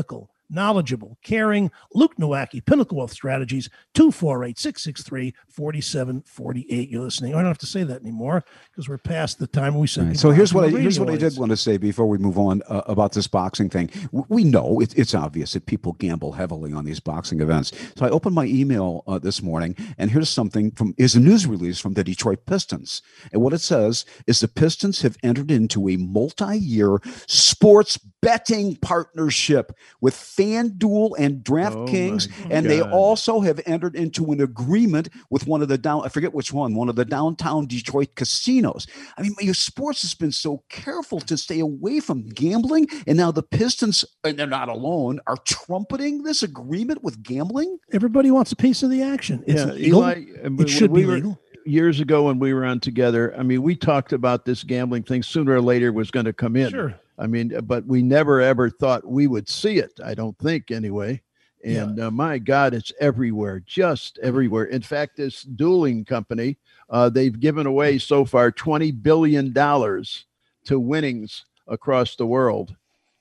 knowledgeable, caring. Luke Nowacki, Pinnacle Wealth Strategies, two four eight, six six three, four seven four eight. You're listening. I don't have to say that anymore because we're past the time we said. Right. So here's what I, here's what I audience. did want to say before we move on uh, about this boxing thing. W- We know it, it's obvious that people gamble heavily on these boxing events. So I opened my email uh, this morning, and here's something from is a news release from the Detroit Pistons. And what it says is the Pistons have entered into a multi-year sports betting partnership with FanDuel and DraftKings, Oh and God. they also have entered into an agreement with one of the down I forget which one, one of the downtown Detroit casinos. I mean, your sports has been so careful to stay away from gambling, and now the Pistons, and they're not alone, are trumpeting this agreement with gambling. Everybody wants a piece of the action. It's Yeah, legal. Eli, uh, when it should we be were- legal. Years ago when we were on together, I mean, we talked about this gambling thing sooner or later was going to come in. Sure. I mean, but we never ever thought we would see it. I don't think anyway. And uh, my God, it's everywhere, just everywhere. In fact, this dueling company, uh, they've given away so far twenty billion dollars to winnings across the world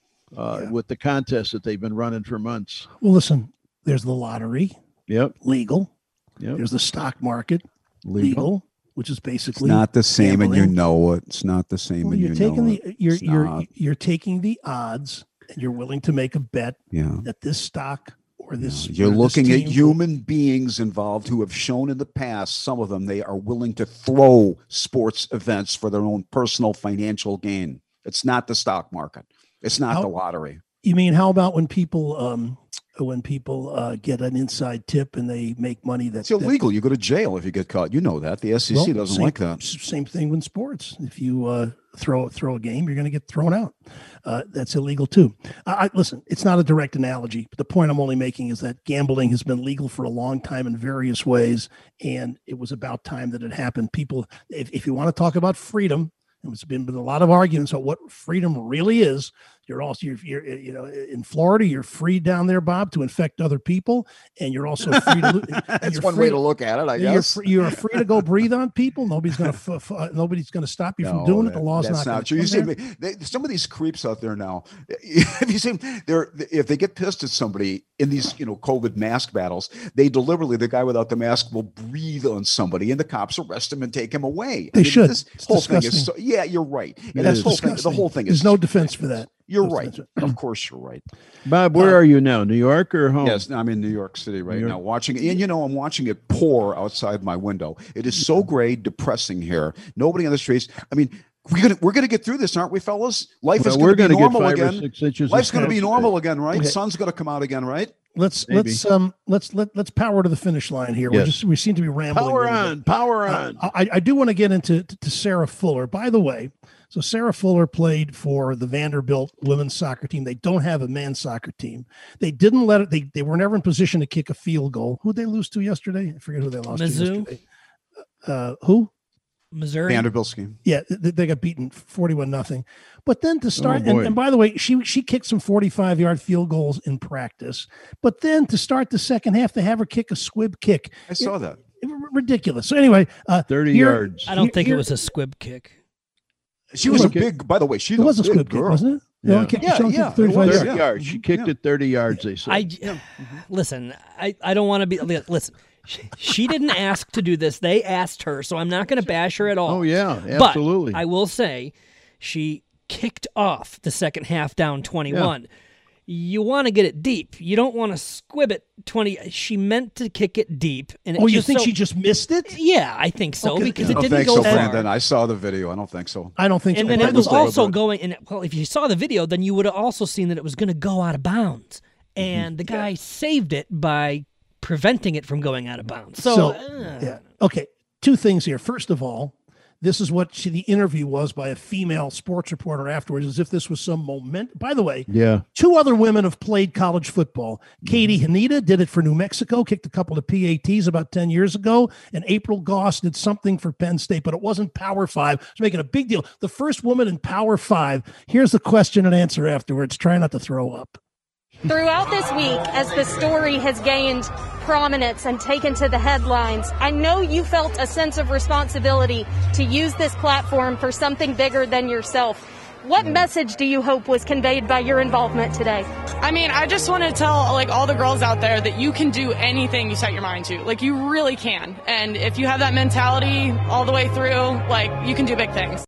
uh, Yeah. with the contest that they've been running for months. Well, listen, there's the lottery, Yep. legal. Yep. There's the stock market, Legal. legal, which is It's basically not the same, and you gambling. know it. It's not the same, Well, and you're you taking know the it. you're It's you're not. you're taking the odds, and you're willing to make a bet Yeah. that this stock or this You're or this looking at team- human beings involved who have shown in the past, some of them, they are willing to throw sports events for their own personal financial gain. It's not the stock market. It's not How- the lottery. You mean how about when people um when people uh, get an inside tip and they make money that It's illegal. You go to jail if you get caught. You know that. The S E C Well, doesn't same, like that. s- Same thing with sports. If you uh, throw throw a game, you're going to get thrown out. Uh, that's illegal too. I, I, listen, it's not a direct analogy, but the point I'm only making is that gambling has been legal for a long time in various ways, and it was about time that it happened. People, if, if you want to talk about freedom, and there's been, been a lot of arguments about what freedom really is. You're also, you're, you're, you know, in Florida, you're free down there, Bob, to infect other people, and you're also free to. and That's you're one free way to look at it, I you're guess. free, you're free to go breathe on people. Nobody's going to f- f- nobody's going to stop you from No, doing it. that- The law's that's not, not gonna true. You come see, there. they, some of these creeps out there now. If you see, them, they're if they get pissed at somebody in these, you know, COVID mask battles, they deliberately, the guy without the mask will breathe on somebody, and the cops arrest him and take him away. They should. This It's whole thing is disgusting. so. Yeah, you're right. And It that's is whole thing. The disgusting. whole thing is. There's no defense for that. You're No right. defense. Of course, you're right. Bob, where Uh, are you now? New York or home? Yes, I'm in New York City right New York. now, watching it. And you know, I'm watching it pour outside my window. It is so gray, depressing here. Nobody on the streets. I mean, we're gonna we're gonna get through this, aren't we, fellas? Life Well, is we're gonna be gonna get normal five or again. six inches of Life's gonna be snow normal again, right? Okay. Sun's gonna come out again, right? Let's Maybe. let's um let's let let's power to the finish line here. We're Yes. just we seem to be rambling. Power a little on, bit. power Uh, on. I, I do want to get into to, to Sarah Fuller. By the way, so Sarah Fuller played for the Vanderbilt women's soccer team. They don't have a men's soccer team. They didn't let it. They they were never in position to kick a field goal. Who'd they lose to yesterday? I forget who they lost to Mizzou? yesterday. Uh, who? Missouri. Vanderbilt scheme. Yeah, they, they got beaten forty-one nothing. But then to start, Oh, and, boy. and by the way, she she kicked some forty-five yard field goals in practice. But then to start the second half, they have her kick a squib kick. I saw that. R- ridiculous. So anyway, uh, thirty here- yards. I don't think Here- it was a squib kick. She was a Look, it- big. By the way, she's It was a big squib kick, girl. wasn't it? They Yeah. only kicked- Yeah, she only yeah, kicked it thirty-five was, yards. thirty yeah. yards. She Mhm, kicked yeah. it thirty yards, they said. I listen. I I don't want to be. li- Listen, she, she didn't ask to do this. They asked her, so I'm not going to bash her at all. oh, yeah, But absolutely. I will say, she kicked off the second half down twenty-one. You want to get it deep. You don't want to squib it twenty. She meant to kick it deep, and it Oh, you just think so- she just missed it? Yeah, I think so Okay. because I it don't didn't think go so, far. Brandon. I saw the video. I don't think so. I don't think And so. then By it the was way- also going, and well, if you saw the video, then you would have also seen that it was going to go out of bounds, and the guy saved it by preventing it from going out of bounds. So, So, uh, yeah. Okay. Two things here. First of all, this is what she, the interview was by a female sports reporter afterwards, as if this was some moment. By the way, yeah. two other women have played college football. Katie Hanita did it for New Mexico, kicked a couple of P A Ts about ten years ago, and April Goss did something for Penn State, but it wasn't Power Five. It's making a big deal. The first woman in Power Five. Here's the question and answer afterwards. Try not to throw up. Throughout this week, as the story has gained prominence and taken to the headlines, I know you felt a sense of responsibility to use this platform for something bigger than yourself. What message do you hope was conveyed by your involvement today? I mean, I just want to tell like all the girls out there that you can do anything you set your mind to. Like you really can. And if you have that mentality all the way through, like you can do big things.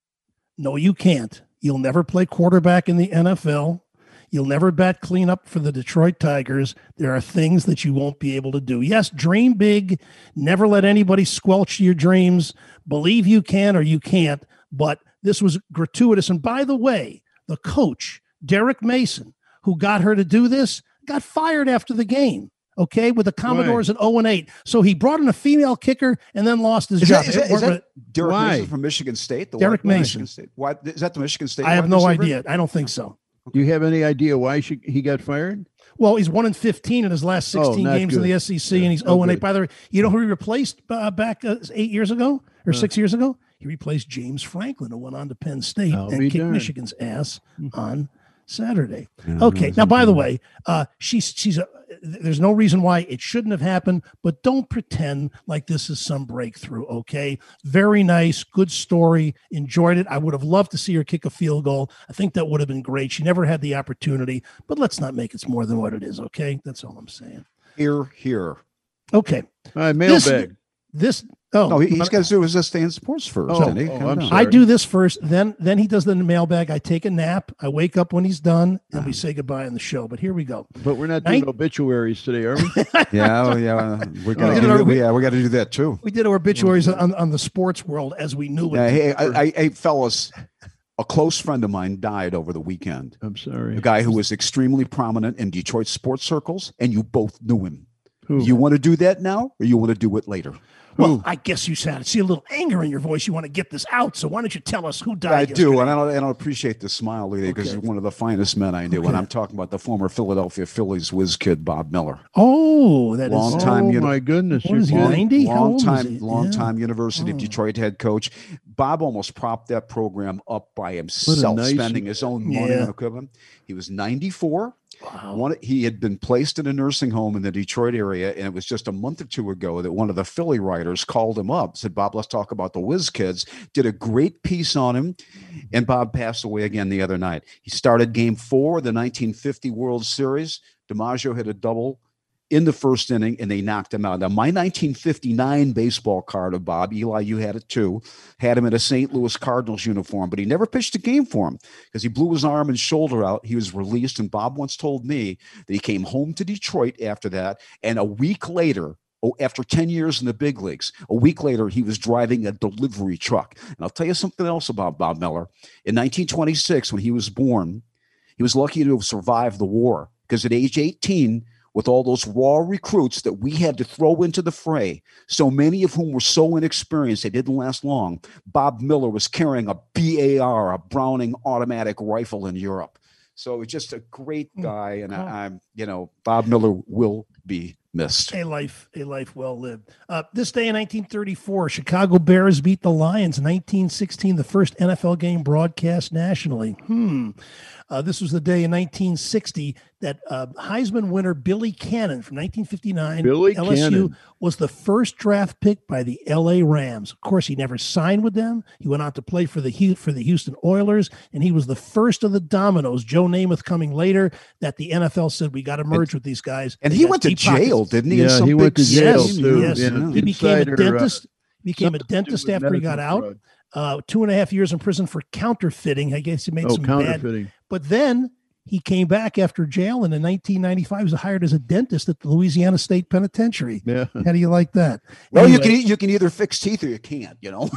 No, you can't. You'll never play quarterback in the N F L. You'll never bat cleanup for the Detroit Tigers. There are things that you won't be able to do. Yes, dream big. Never let anybody squelch your dreams. Believe you can or you can't. But this was gratuitous. And by the way, the coach, Derek Mason, who got her to do this, got fired after the game. Okay, with the Commodores Why? at oh and eight. So he brought in a female kicker and then lost his Is job. that, is that, is that Derek Why? Mason from Michigan State? The Derek white- Mason. Michigan State. Why, is that the Michigan State? I have wide no receiver? idea. I don't think so. Do you have any idea why she, he got fired? Well, he's one and fifteen in his last sixteen Oh, not games in good. the S E C, Yeah, and he's no oh and eight. good. By the way, you know who he replaced uh, back uh, eight years ago or Huh. six years ago? He replaced James Franklin, who went on to Penn State I'll and be kicked darned. Michigan's ass on Saturday. Yeah, Okay. that's Now, by the okay. way, uh, she's she's a. There's no reason why it shouldn't have happened, but don't pretend like this is some breakthrough. Okay. Very nice, good story. Enjoyed it. I would have loved to see her kick a field goal. I think that would have been great. She never had the opportunity, but let's not make it more than what it is. Okay. That's all I'm saying. Here, here. Okay. All right, This- mailbag. This oh No, he, he's got to do his stay in sports first. Oh, didn't he? oh, Calm I'm down. sorry. I do this first, then then he does the mailbag. I take a nap. I wake up when he's done, and we say goodbye on the show. But here we go. But we're not doing Nin- obituaries today, are we? Yeah, oh, yeah. We We got did to our- do, we- yeah, we got to do that too. We did our obituaries on, on the sports world as we knew it. Yeah, hey, I, I, hey, fellas, a close friend of mine died over the weekend. I'm sorry. A guy who was extremely prominent in Detroit sports circles, and you both knew him. Who? You want to do that now, or you want to do it later? Well, I guess you sound see a little anger in your voice. You want to get this out, so why don't you tell us who died? I yesterday? do, and I don't, I don't appreciate the smile either, because Okay. he's one of the finest men I knew. Okay. And I'm talking about the former Philadelphia Phillies whiz kid, Bob Miller. Oh, that is Long time, oh you know- my goodness! What is he, you're- Long, ninety? How long old time, is he? long Yeah. time University of Oh. Detroit head coach. Bob almost propped that program up by himself, nice- spending his own money Yeah. on equipment. He was ninety-four. Wow. One, he had been placed in a nursing home in the Detroit area, and it was just a month or two ago that one of the Philly writers called him up, said, "Bob, let's talk about the whiz kids." Did a great piece on him, and Bob passed away again the other night. He started Game Four of the nineteen fifty World Series. DiMaggio hit a double in the first inning, and they knocked him out. Now, my nineteen fifty-nine baseball card of Bob, Eli, you had it too, had him in a Saint Louis Cardinals uniform, but he never pitched a game for him because he blew his arm and shoulder out. He was released, and Bob once told me that he came home to Detroit after that, and a week later, oh, after ten years in the big leagues, a week later, he was driving a delivery truck. And I'll tell you something else about Bob Miller. In nineteen twenty-six, when he was born, he was lucky to have survived the war because at age eighteen, with all those raw recruits that we had to throw into the fray, so many of whom were so inexperienced they didn't last long, Bob Miller was carrying a B A R, a Browning automatic rifle in Europe. So it's just a great guy, and I, I'm, you know, Bob Miller will be missed. A life, a life well lived. Uh, this day in nineteen thirty-four, Chicago Bears beat the Lions. nineteen sixteen, the first N F L game broadcast nationally. Hmm. Uh, this was the day in nineteen sixty that uh, Heisman winner Billy Cannon from nineteen fifty-nine, Billy L S U, Cannon. was the first draft pick by the L A Rams. Of course, he never signed with them. He went on to play for the Hu- for the Houston Oilers, and he was the first of the dominoes. Joe Namath coming later that the N F L said we got to merge with these guys. And They he got went to deep jail, pockets. didn't he? in Yeah, some he went big to jail Yes, city? too. yes. Yeah. He became a Insider, uh, dentist. Became a something to do dentist with after he got medical out. fraud. Uh, two and a half years in prison for counterfeiting. I guess he made Oh, some bad. counterfeiting. But then he came back after jail, and in nineteen ninety-five, he was hired as a dentist at the Louisiana State Penitentiary. Yeah. How do you like that? Well, you Anyway, can you can either fix teeth or you can't, you know.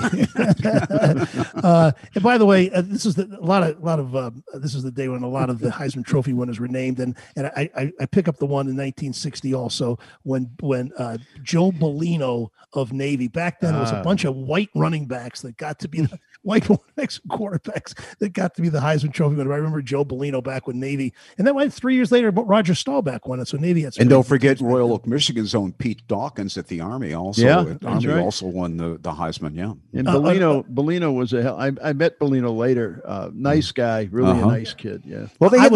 uh, and by the way, uh, this is the, a lot of a lot of uh, this is the day when a lot of the Heisman Trophy winners were named, and and I I, I pick up the one in nineteen sixty also when when uh, Joe Bellino of Navy, back then it was a Ah. bunch of white running backs that got to be the white Mexican quarterbacks that got to be the Heisman Trophy winner. I remember Joe Bellino back with Navy, and then went three years later, but Roger Staubach won it, so Navy had some And pretty don't good forget teams back Royal then. Oak, Michigan's own Pete Dawkins at the Army. Also, Yeah, the that's Army right. also won the, the Heisman. Yeah, And Uh, uh, Bellino, Bellino was a hell. I, I met Bellino later. Uh, nice guy, really Uh-huh. a nice kid. Yeah. well, they I had was- this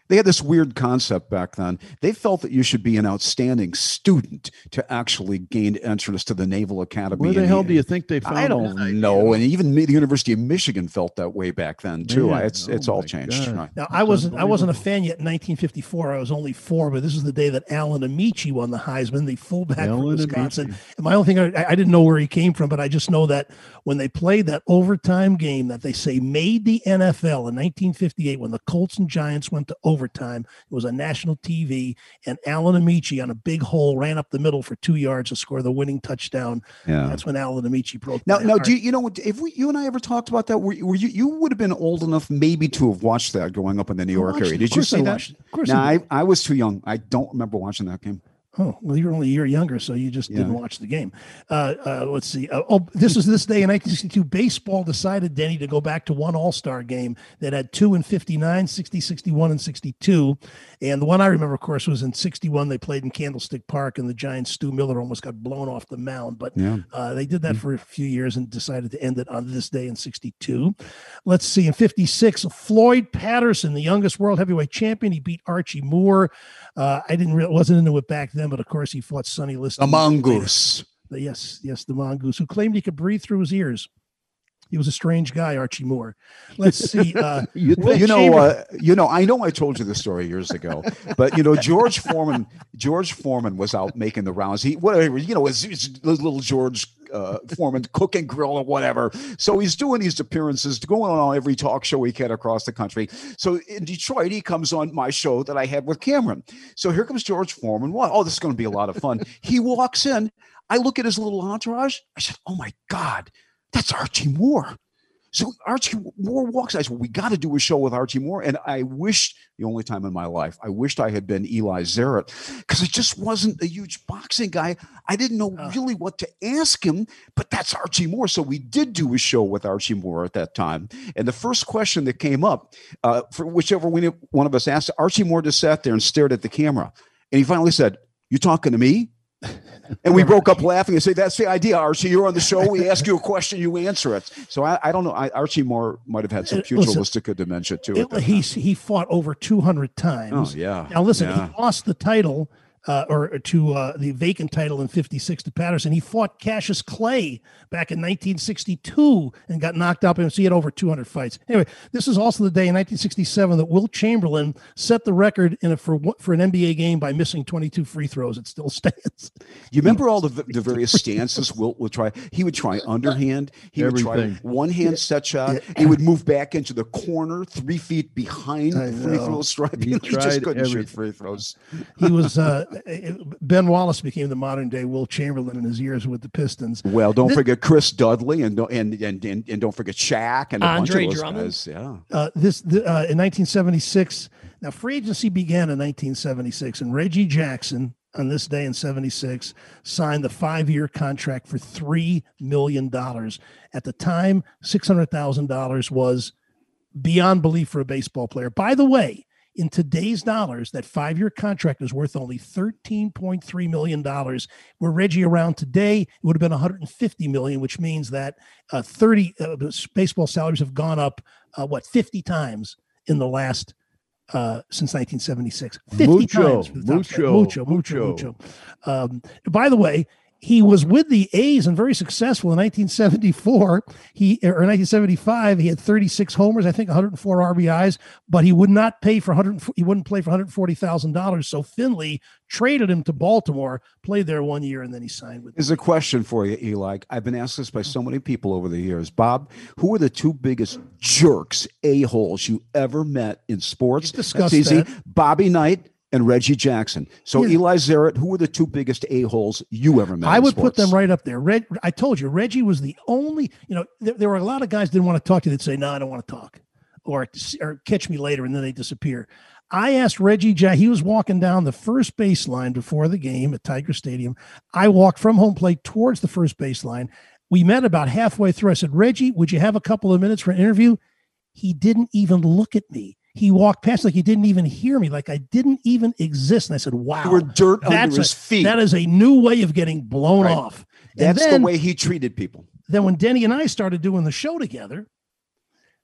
They had this weird concept back then. They felt that you should be an outstanding student to actually gain entrance to the Naval Academy. Where the And hell do you think they found I don't know. And even the University of Michigan felt that way back then too. Man, I, it's oh it's all my changed. God. Right. Now, I wasn't I wasn't a fan yet in nineteen fifty-four. I was only four, but this is the day that Alan Amici won the Heisman, the fullback Alan from Wisconsin. Amici. And my only thing, I, I didn't know where he came from, but I just know that when they played that overtime game that they say made the N F L in nineteen fifty-eight, when the Colts and Giants went to overtime, it was on national T V, and Alan Amici on a big hole ran up the middle for two yards to score the winning touchdown. Yeah. That's when Alan Amici broke. Now, my now, heart. do you, you know if we, you and I ever talked about that? Were, were you you would have been old enough maybe to have watched that growing up in the New York watched area? it. Did Of you course I see that? watched it. Of course No, I I, did. I was too young. I don't remember watching that game. Oh, well, you're only a year younger, so you just Yeah. didn't watch the game. Uh, uh, let's see. Uh, oh, this is this day in nineteen sixty-two. Baseball decided, Denny, to go back to one all-star game that had two in fifty-nine, sixty, sixty-one, and sixty-two. And the one I remember, of course, was in sixty-one. They played in Candlestick Park, and the Giants' Stu Miller almost got blown off the mound. But Yeah. uh, they did that for a few years and decided to end it on this day in sixty-two. Let's see. In fifty-six, Floyd Patterson, the youngest world heavyweight champion, he beat Archie Moore. Uh, I didn't really, wasn't into it back then, but of course he fought Sonny Liston. The mongoose. The- Yes, yes, the mongoose, who claimed he could breathe through his ears. He was a strange guy, Archie Moore. Let's see. Uh, You, Will you know, Chamberlain- uh, you know. I know I told you this story years ago, but you know, George Foreman. George Foreman was out making the rounds. He, whatever, you know, it's, it's little George uh, Foreman cook and grill or whatever. So he's doing these appearances, going on every talk show he can across the country. So in Detroit, he comes on my show that I had with Cameron. So here comes George Foreman. Wow, oh, this is going to be a lot of fun. He walks in. I look at his little entourage. I said, "Oh my God, that's Archie Moore." So Archie Moore walks. I said, well, we got to do a show with Archie Moore. And I wished, the only time in my life, I wished I had been Eli Zarrett, because I just wasn't a huge boxing guy. I didn't know really what to ask him, but that's Archie Moore. So we did do a show with Archie Moore at that time. And the first question that came up, uh, for whichever one of us asked, Archie Moore just sat there and stared at the camera. And he finally said, "You talking to me?" And we broke up laughing and say, "That's the idea, Archie. You're on the show. We ask you a question, you answer it." So I, I don't know. I, Archie Moore might have had some Uh, listen, futuristic dementia too. It, at that he time. he fought over two hundred times. Oh, yeah. Now listen, Yeah. he lost the title uh, or to uh, the vacant title in fifty-six to Patterson. He fought Cassius Clay back in nineteen sixty-two and got knocked out. And so he had over two hundred fights. Anyway, this is also the day in nineteen sixty-seven that Will Chamberlain set the record in a, for for an N B A game by missing twenty-two free throws. It still stands. You remember all the the various stances Wilt would try? He would try underhand. He would Everything. try one hand set shot. He would move back into the corner, three feet behind I the free know. throw stripe. He He, tried just couldn't everything. shoot free throws. He was uh, Ben Wallace became the modern day Will Chamberlain in his years with the Pistons. Well, don't This- forget Chris Dudley, and don't and and and, and don't forget Shaq and a Andre bunch of those Drummond. guys. Yeah. Uh, this the, uh, in nineteen seventy-six. Now, free agency began in nineteen seventy-six, and Reggie Jackson, on this day in seventy-six, signed the five-year contract for three million dollars. At the time, six hundred thousand dollars was beyond belief for a baseball player. By the way, in today's dollars, that five-year contract is worth only thirteen point three million dollars. Were Reggie around today, it would have been one hundred fifty million dollars, which means that uh, thirty uh, baseball salaries have gone up, uh, what, fifty times in the last uh, since nineteen seventy-six. fifty Mucho, times. For the top mucho, player. mucho, mucho, mucho. mucho. Um, by the way, he was with the A's and very successful in nineteen seventy-four. He or nineteen seventy-five. He had thirty-six homers, I think, one hundred four R B Is, but he would not pay for one hundred. He wouldn't play for one hundred forty thousand dollars. So Finley traded him to Baltimore, played there one year, and then he signed with. Here's a question for you, Eli. I've been asked this by so many people over the years. Bob, who are the two biggest jerks, a-holes you ever met in sports? We've discussed That's easy. that. Bobby Knight and Reggie Jackson. So Yeah. Eli Zarrett, who were the two biggest a-holes you ever met? I in would put sports? them right up there. Reg, I told you, Reggie was the only, you know, there, there were a lot of guys didn't want to talk to you that say, no, I don't want to talk or, or catch me later. And then they disappear. I asked Reggie Jack, he was walking down the first baseline before the game at Tiger Stadium. I walked from home plate towards the first baseline. We met about halfway through. I said, Reggie, would you have a couple of minutes for an interview? He didn't even look at me. He walked past like he didn't even hear me, like I didn't even exist. And I said, wow. You were dirt that's under his a, feet. That is a new way of getting blown Right. off. And That's then- the way he treated people. Then when Denny and I started doing the show together,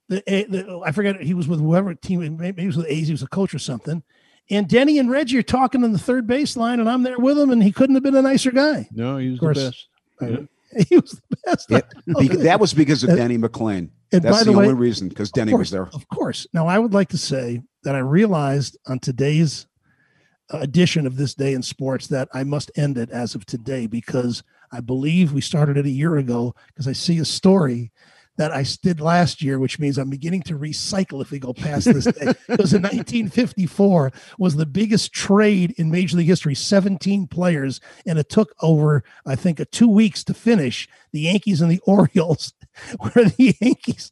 The, the I forget, he was with whoever team, maybe he was with A's, he was a coach or something. And Denny and Reggie are talking on the third baseline, and I'm there with him, and he couldn't have been a nicer guy. No, he was course, the best. Yeah. He was the best. Yeah, because, that was because of and, Denny McClain. And That's by the, the way, only reason, because Denny course, was there. Of course. Now, I would like to say that I realized on today's edition of This Day in Sports that I must end it as of today, because I believe we started it a year ago, because I see a story that I did last year, which means I'm beginning to recycle if we go past this day. Because in nineteen fifty-four was the biggest trade in Major League history, seventeen players, and it took over, I think, a two weeks to finish. The Yankees and the Orioles, where the Yankees...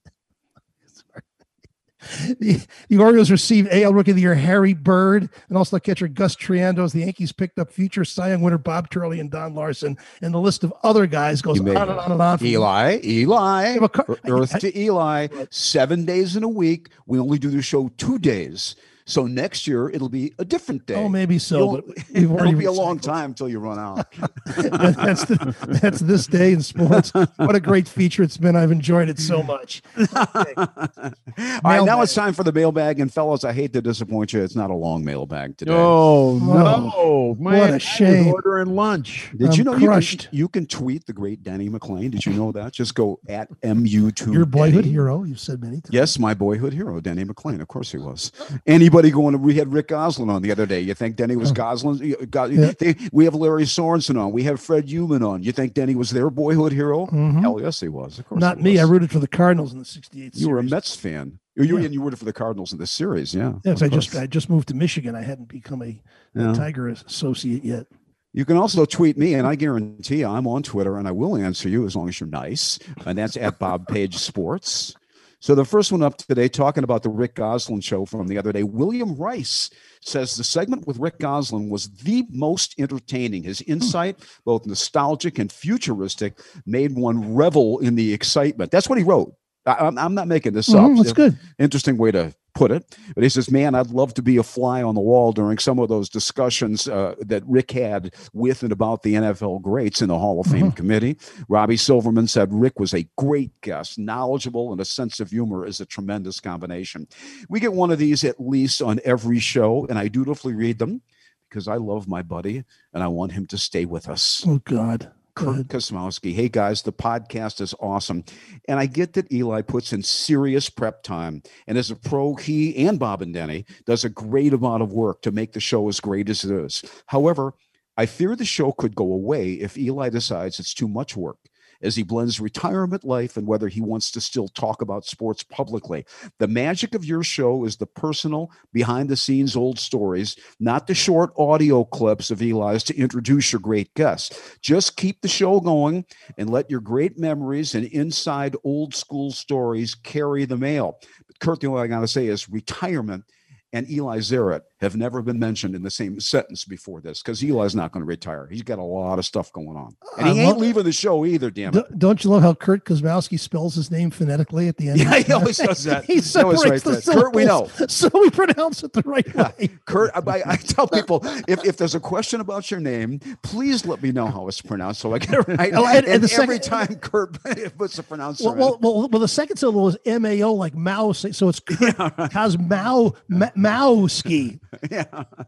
The, the Orioles received A L Rookie of the Year Harry Bird and also catcher Gus Triandos. The Yankees picked up future Cy Young winner Bob Turley and Don Larson, and the list of other guys goes on and on and on. Eli, Eli, car- Earth I, I, to Eli, seven days in a week. We only do the show two days. So next year it'll be a different day. Oh, maybe so. You'll, but we've already it'll be recycled. a long time until you run out. that's the, that's This Day in Sports. What a great feature it's been. I've enjoyed it so much. Okay. All right, now it's time for the mailbag. And fellas, I hate to disappoint you. It's not a long mailbag today. Oh, no. Oh, Man, what a shame. Ordering lunch. Did I'm you know you crushed. can, you can tweet the great Denny McClain? Did you know that? Just go at M U two. Your boyhood Denny. hero, you've said many times. Yes, my boyhood hero, Denny McClain. Of course he was. Anybody going to, we had Rick Goslin on the other day. You think Denny was Goslin? Yeah. They, we have Larry Sorensen on. We have Fred Human on. You think Denny was their boyhood hero? Mhm. Hell yes, he was. Of course, Not he me. was. I rooted for the Cardinals in the sixty-eight You were a series. Mets fan. You, you, Yeah. and you rooted for the Cardinals in the series, yeah. Yes, of I just course. I just moved to Michigan. I hadn't become a, Yeah. a Tiger associate yet. You can also tweet me, and I guarantee you I'm on Twitter, and I will answer you as long as you're nice. And that's at Bob Page Sports. So the first one up today, talking about the Rick Goslin show from the other day, William Rice says the segment with Rick Goslin was the most entertaining. His insight, both nostalgic and futuristic, made one revel in the excitement. That's what he wrote. I, I'm, I'm not making this Mhm, up. that's good. Interesting way to put it. But he says, man, I'd love to be a fly on the wall during some of those discussions uh, that Rick had with and about the N F L greats in the Hall of Fame Mhm. committee. Robbie Silverman said Rick was a great guest, knowledgeable, and a sense of humor is a tremendous combination. We get one of these at least on every show, and I dutifully read them because I love my buddy and I want him to stay with us. Oh, God. Go Kurt ahead. Kosmowski. Hey guys, the podcast is awesome. And I get that Eli puts in serious prep time. And as a pro, he and Bob and Denny does a great amount of work to make the show as great as it is. However, I fear the show could go away if Eli decides it's too much work, as he blends retirement life and whether he wants to still talk about sports publicly. The magic of your show is the personal, behind-the-scenes old stories, not the short audio clips of Eli's to introduce your great guests. Just keep the show going and let your great memories and inside old-school stories carry the mail. But Kurt, the only thing I got to say is retirement and Eli Zaret have never been mentioned in the same sentence before this, because Eli's not going to retire. He's got a lot of stuff going on. And he I ain't love- leaving the show either, damn it. Don't- Don't you love how Kurt Kosmowski spells his name phonetically at the end? Yeah, he always does that. He He always separates writes the that. Kurt, we syllables, so we pronounce it the right way. Kurt, I, I tell people, if, if there's a question about your name, please let me know how it's pronounced so I get it right. Oh, and- and the every second- time Kurt puts a pronouncer Well, in. well, well, well, the second syllable is M A O, like mouse. So it's Kurt Kosmow Ma- Mowski. Yeah.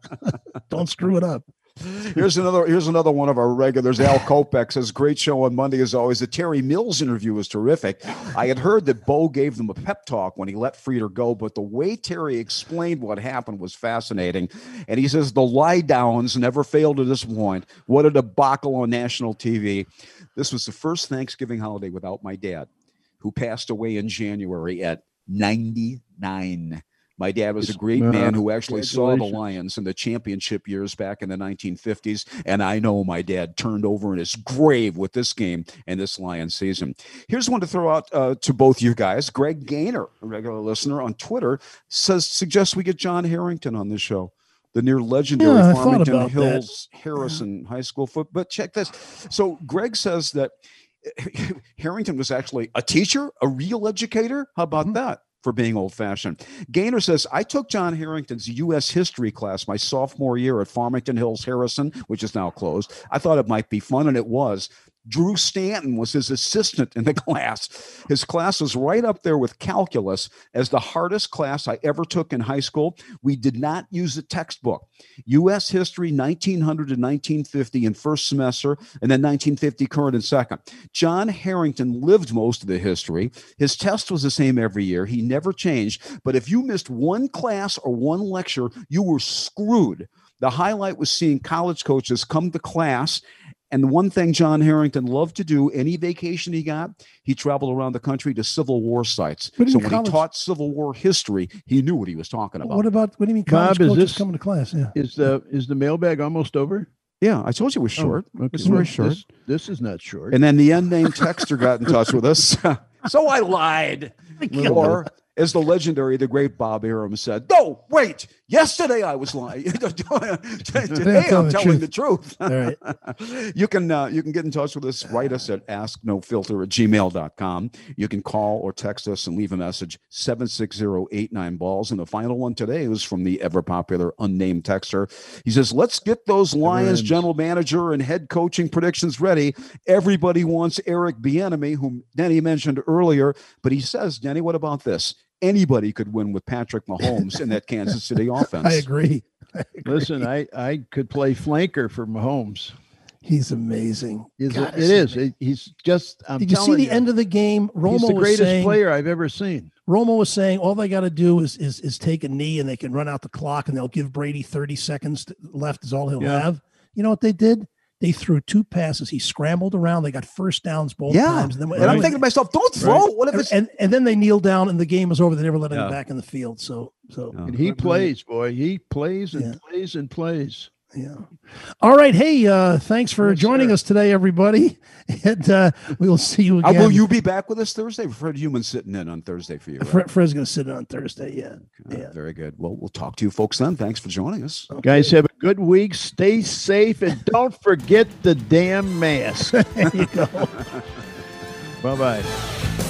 Don't screw it up. Here's another here's another one of our regulars. Al Kopek says, great show on Monday as always. The Terry Mills interview was terrific. I had heard that Bo gave them a pep talk when he let Frieder go, but the way Terry explained what happened was fascinating. And he says the lie downs never failed to disappoint. What a debacle on national T V. This was the first Thanksgiving holiday without my dad, who passed away in January at ninety-nine. My dad was a great man who actually saw the Congratulations. Lions in the championship years back in the nineteen fifties. And I know my dad turned over in his grave with this game and this Lions season. Here's one to throw out uh, to both you guys. Greg Gaynor, a regular listener on Twitter, says suggests we get John Harrington on this show. The near legendary Yeah, I thought Farmington about that. Hills Harrison High School foot. But check this. So Greg says that Harrington was actually a teacher, a real educator. How about Mm-hmm. that? For being old-fashioned. Gaynor says, I took John Harrington's U S history class my sophomore year at Farmington Hills Harrison, which is now closed. I thought it might be fun, and it was. Drew Stanton was his assistant in the class. His class was right up there with calculus as the hardest class I ever took in high school. We did not use a textbook. U S history, nineteen hundred to nineteen fifty in first semester, and then nineteen fifty current in second. John Harrington lived most of the history. His test was the same every year. He never changed. But if you missed one class or one lecture, you were screwed. The highlight was seeing college coaches come to class. And the one thing John Harrington loved to do, any vacation he got, he traveled around the country to Civil War sites. So when college, he taught Civil War history, he knew what he was talking about. What about, what do you mean college Bob, coaches is this, coming to class? Yeah. Is the, is the mailbag almost over? Yeah, I told you it was short. Oh, okay. It's very short. This, this is not short. And then the unnamed texter got in touch with us. So I lied. Or, as the legendary, the great Bob Arum said, no, wait, yesterday I was lying. Today I'm telling the truth. All right. You can uh, you can get in touch with us. Write us at ask no filter at gmail dot com. You can call or text us and leave a message, seven six zero eight nine balls. And the final one today was from the ever-popular unnamed texter. He says, let's get those Lions general manager and head coaching predictions ready. Everybody wants Eric Bieniemy, whom Denny mentioned earlier. But he says, Denny, what about this? Anybody could win with Patrick Mahomes in that Kansas City offense. I agree. I agree. Listen, I, I could play flanker for Mahomes. He's amazing. Is God, it, it is. It, he's just. I'm Did you see the you, end of the game? Romo he's the greatest was saying, player I've ever seen. Romo was saying all they got to do is, is is take a knee and they can run out the clock and they'll give Brady thirty seconds left is all he'll Yeah. have. You know what they did? They threw two passes. He scrambled around. They got first downs both Yeah. times. And, then, and I'm thinking to myself, don't throw. Right. What if it's and, and then they kneel down and the game is over. They never let him Yeah. back in the field. So so And he plays, boy. He plays and Yeah. plays and plays. Yeah. All right. Hey, uh, thanks for Yes, joining sir. us today, everybody. And uh, we will see you Uh, again. will you be back with us Thursday? Fred Human's sitting in on Thursday for you. Right? Fred, Fred's going to sit in on Thursday. Yeah. Uh, Yeah. Very good. Well, we'll talk to you folks then. Thanks for joining us. Guys, have a good week. Stay safe and don't forget the damn mask. There you go. Bye bye.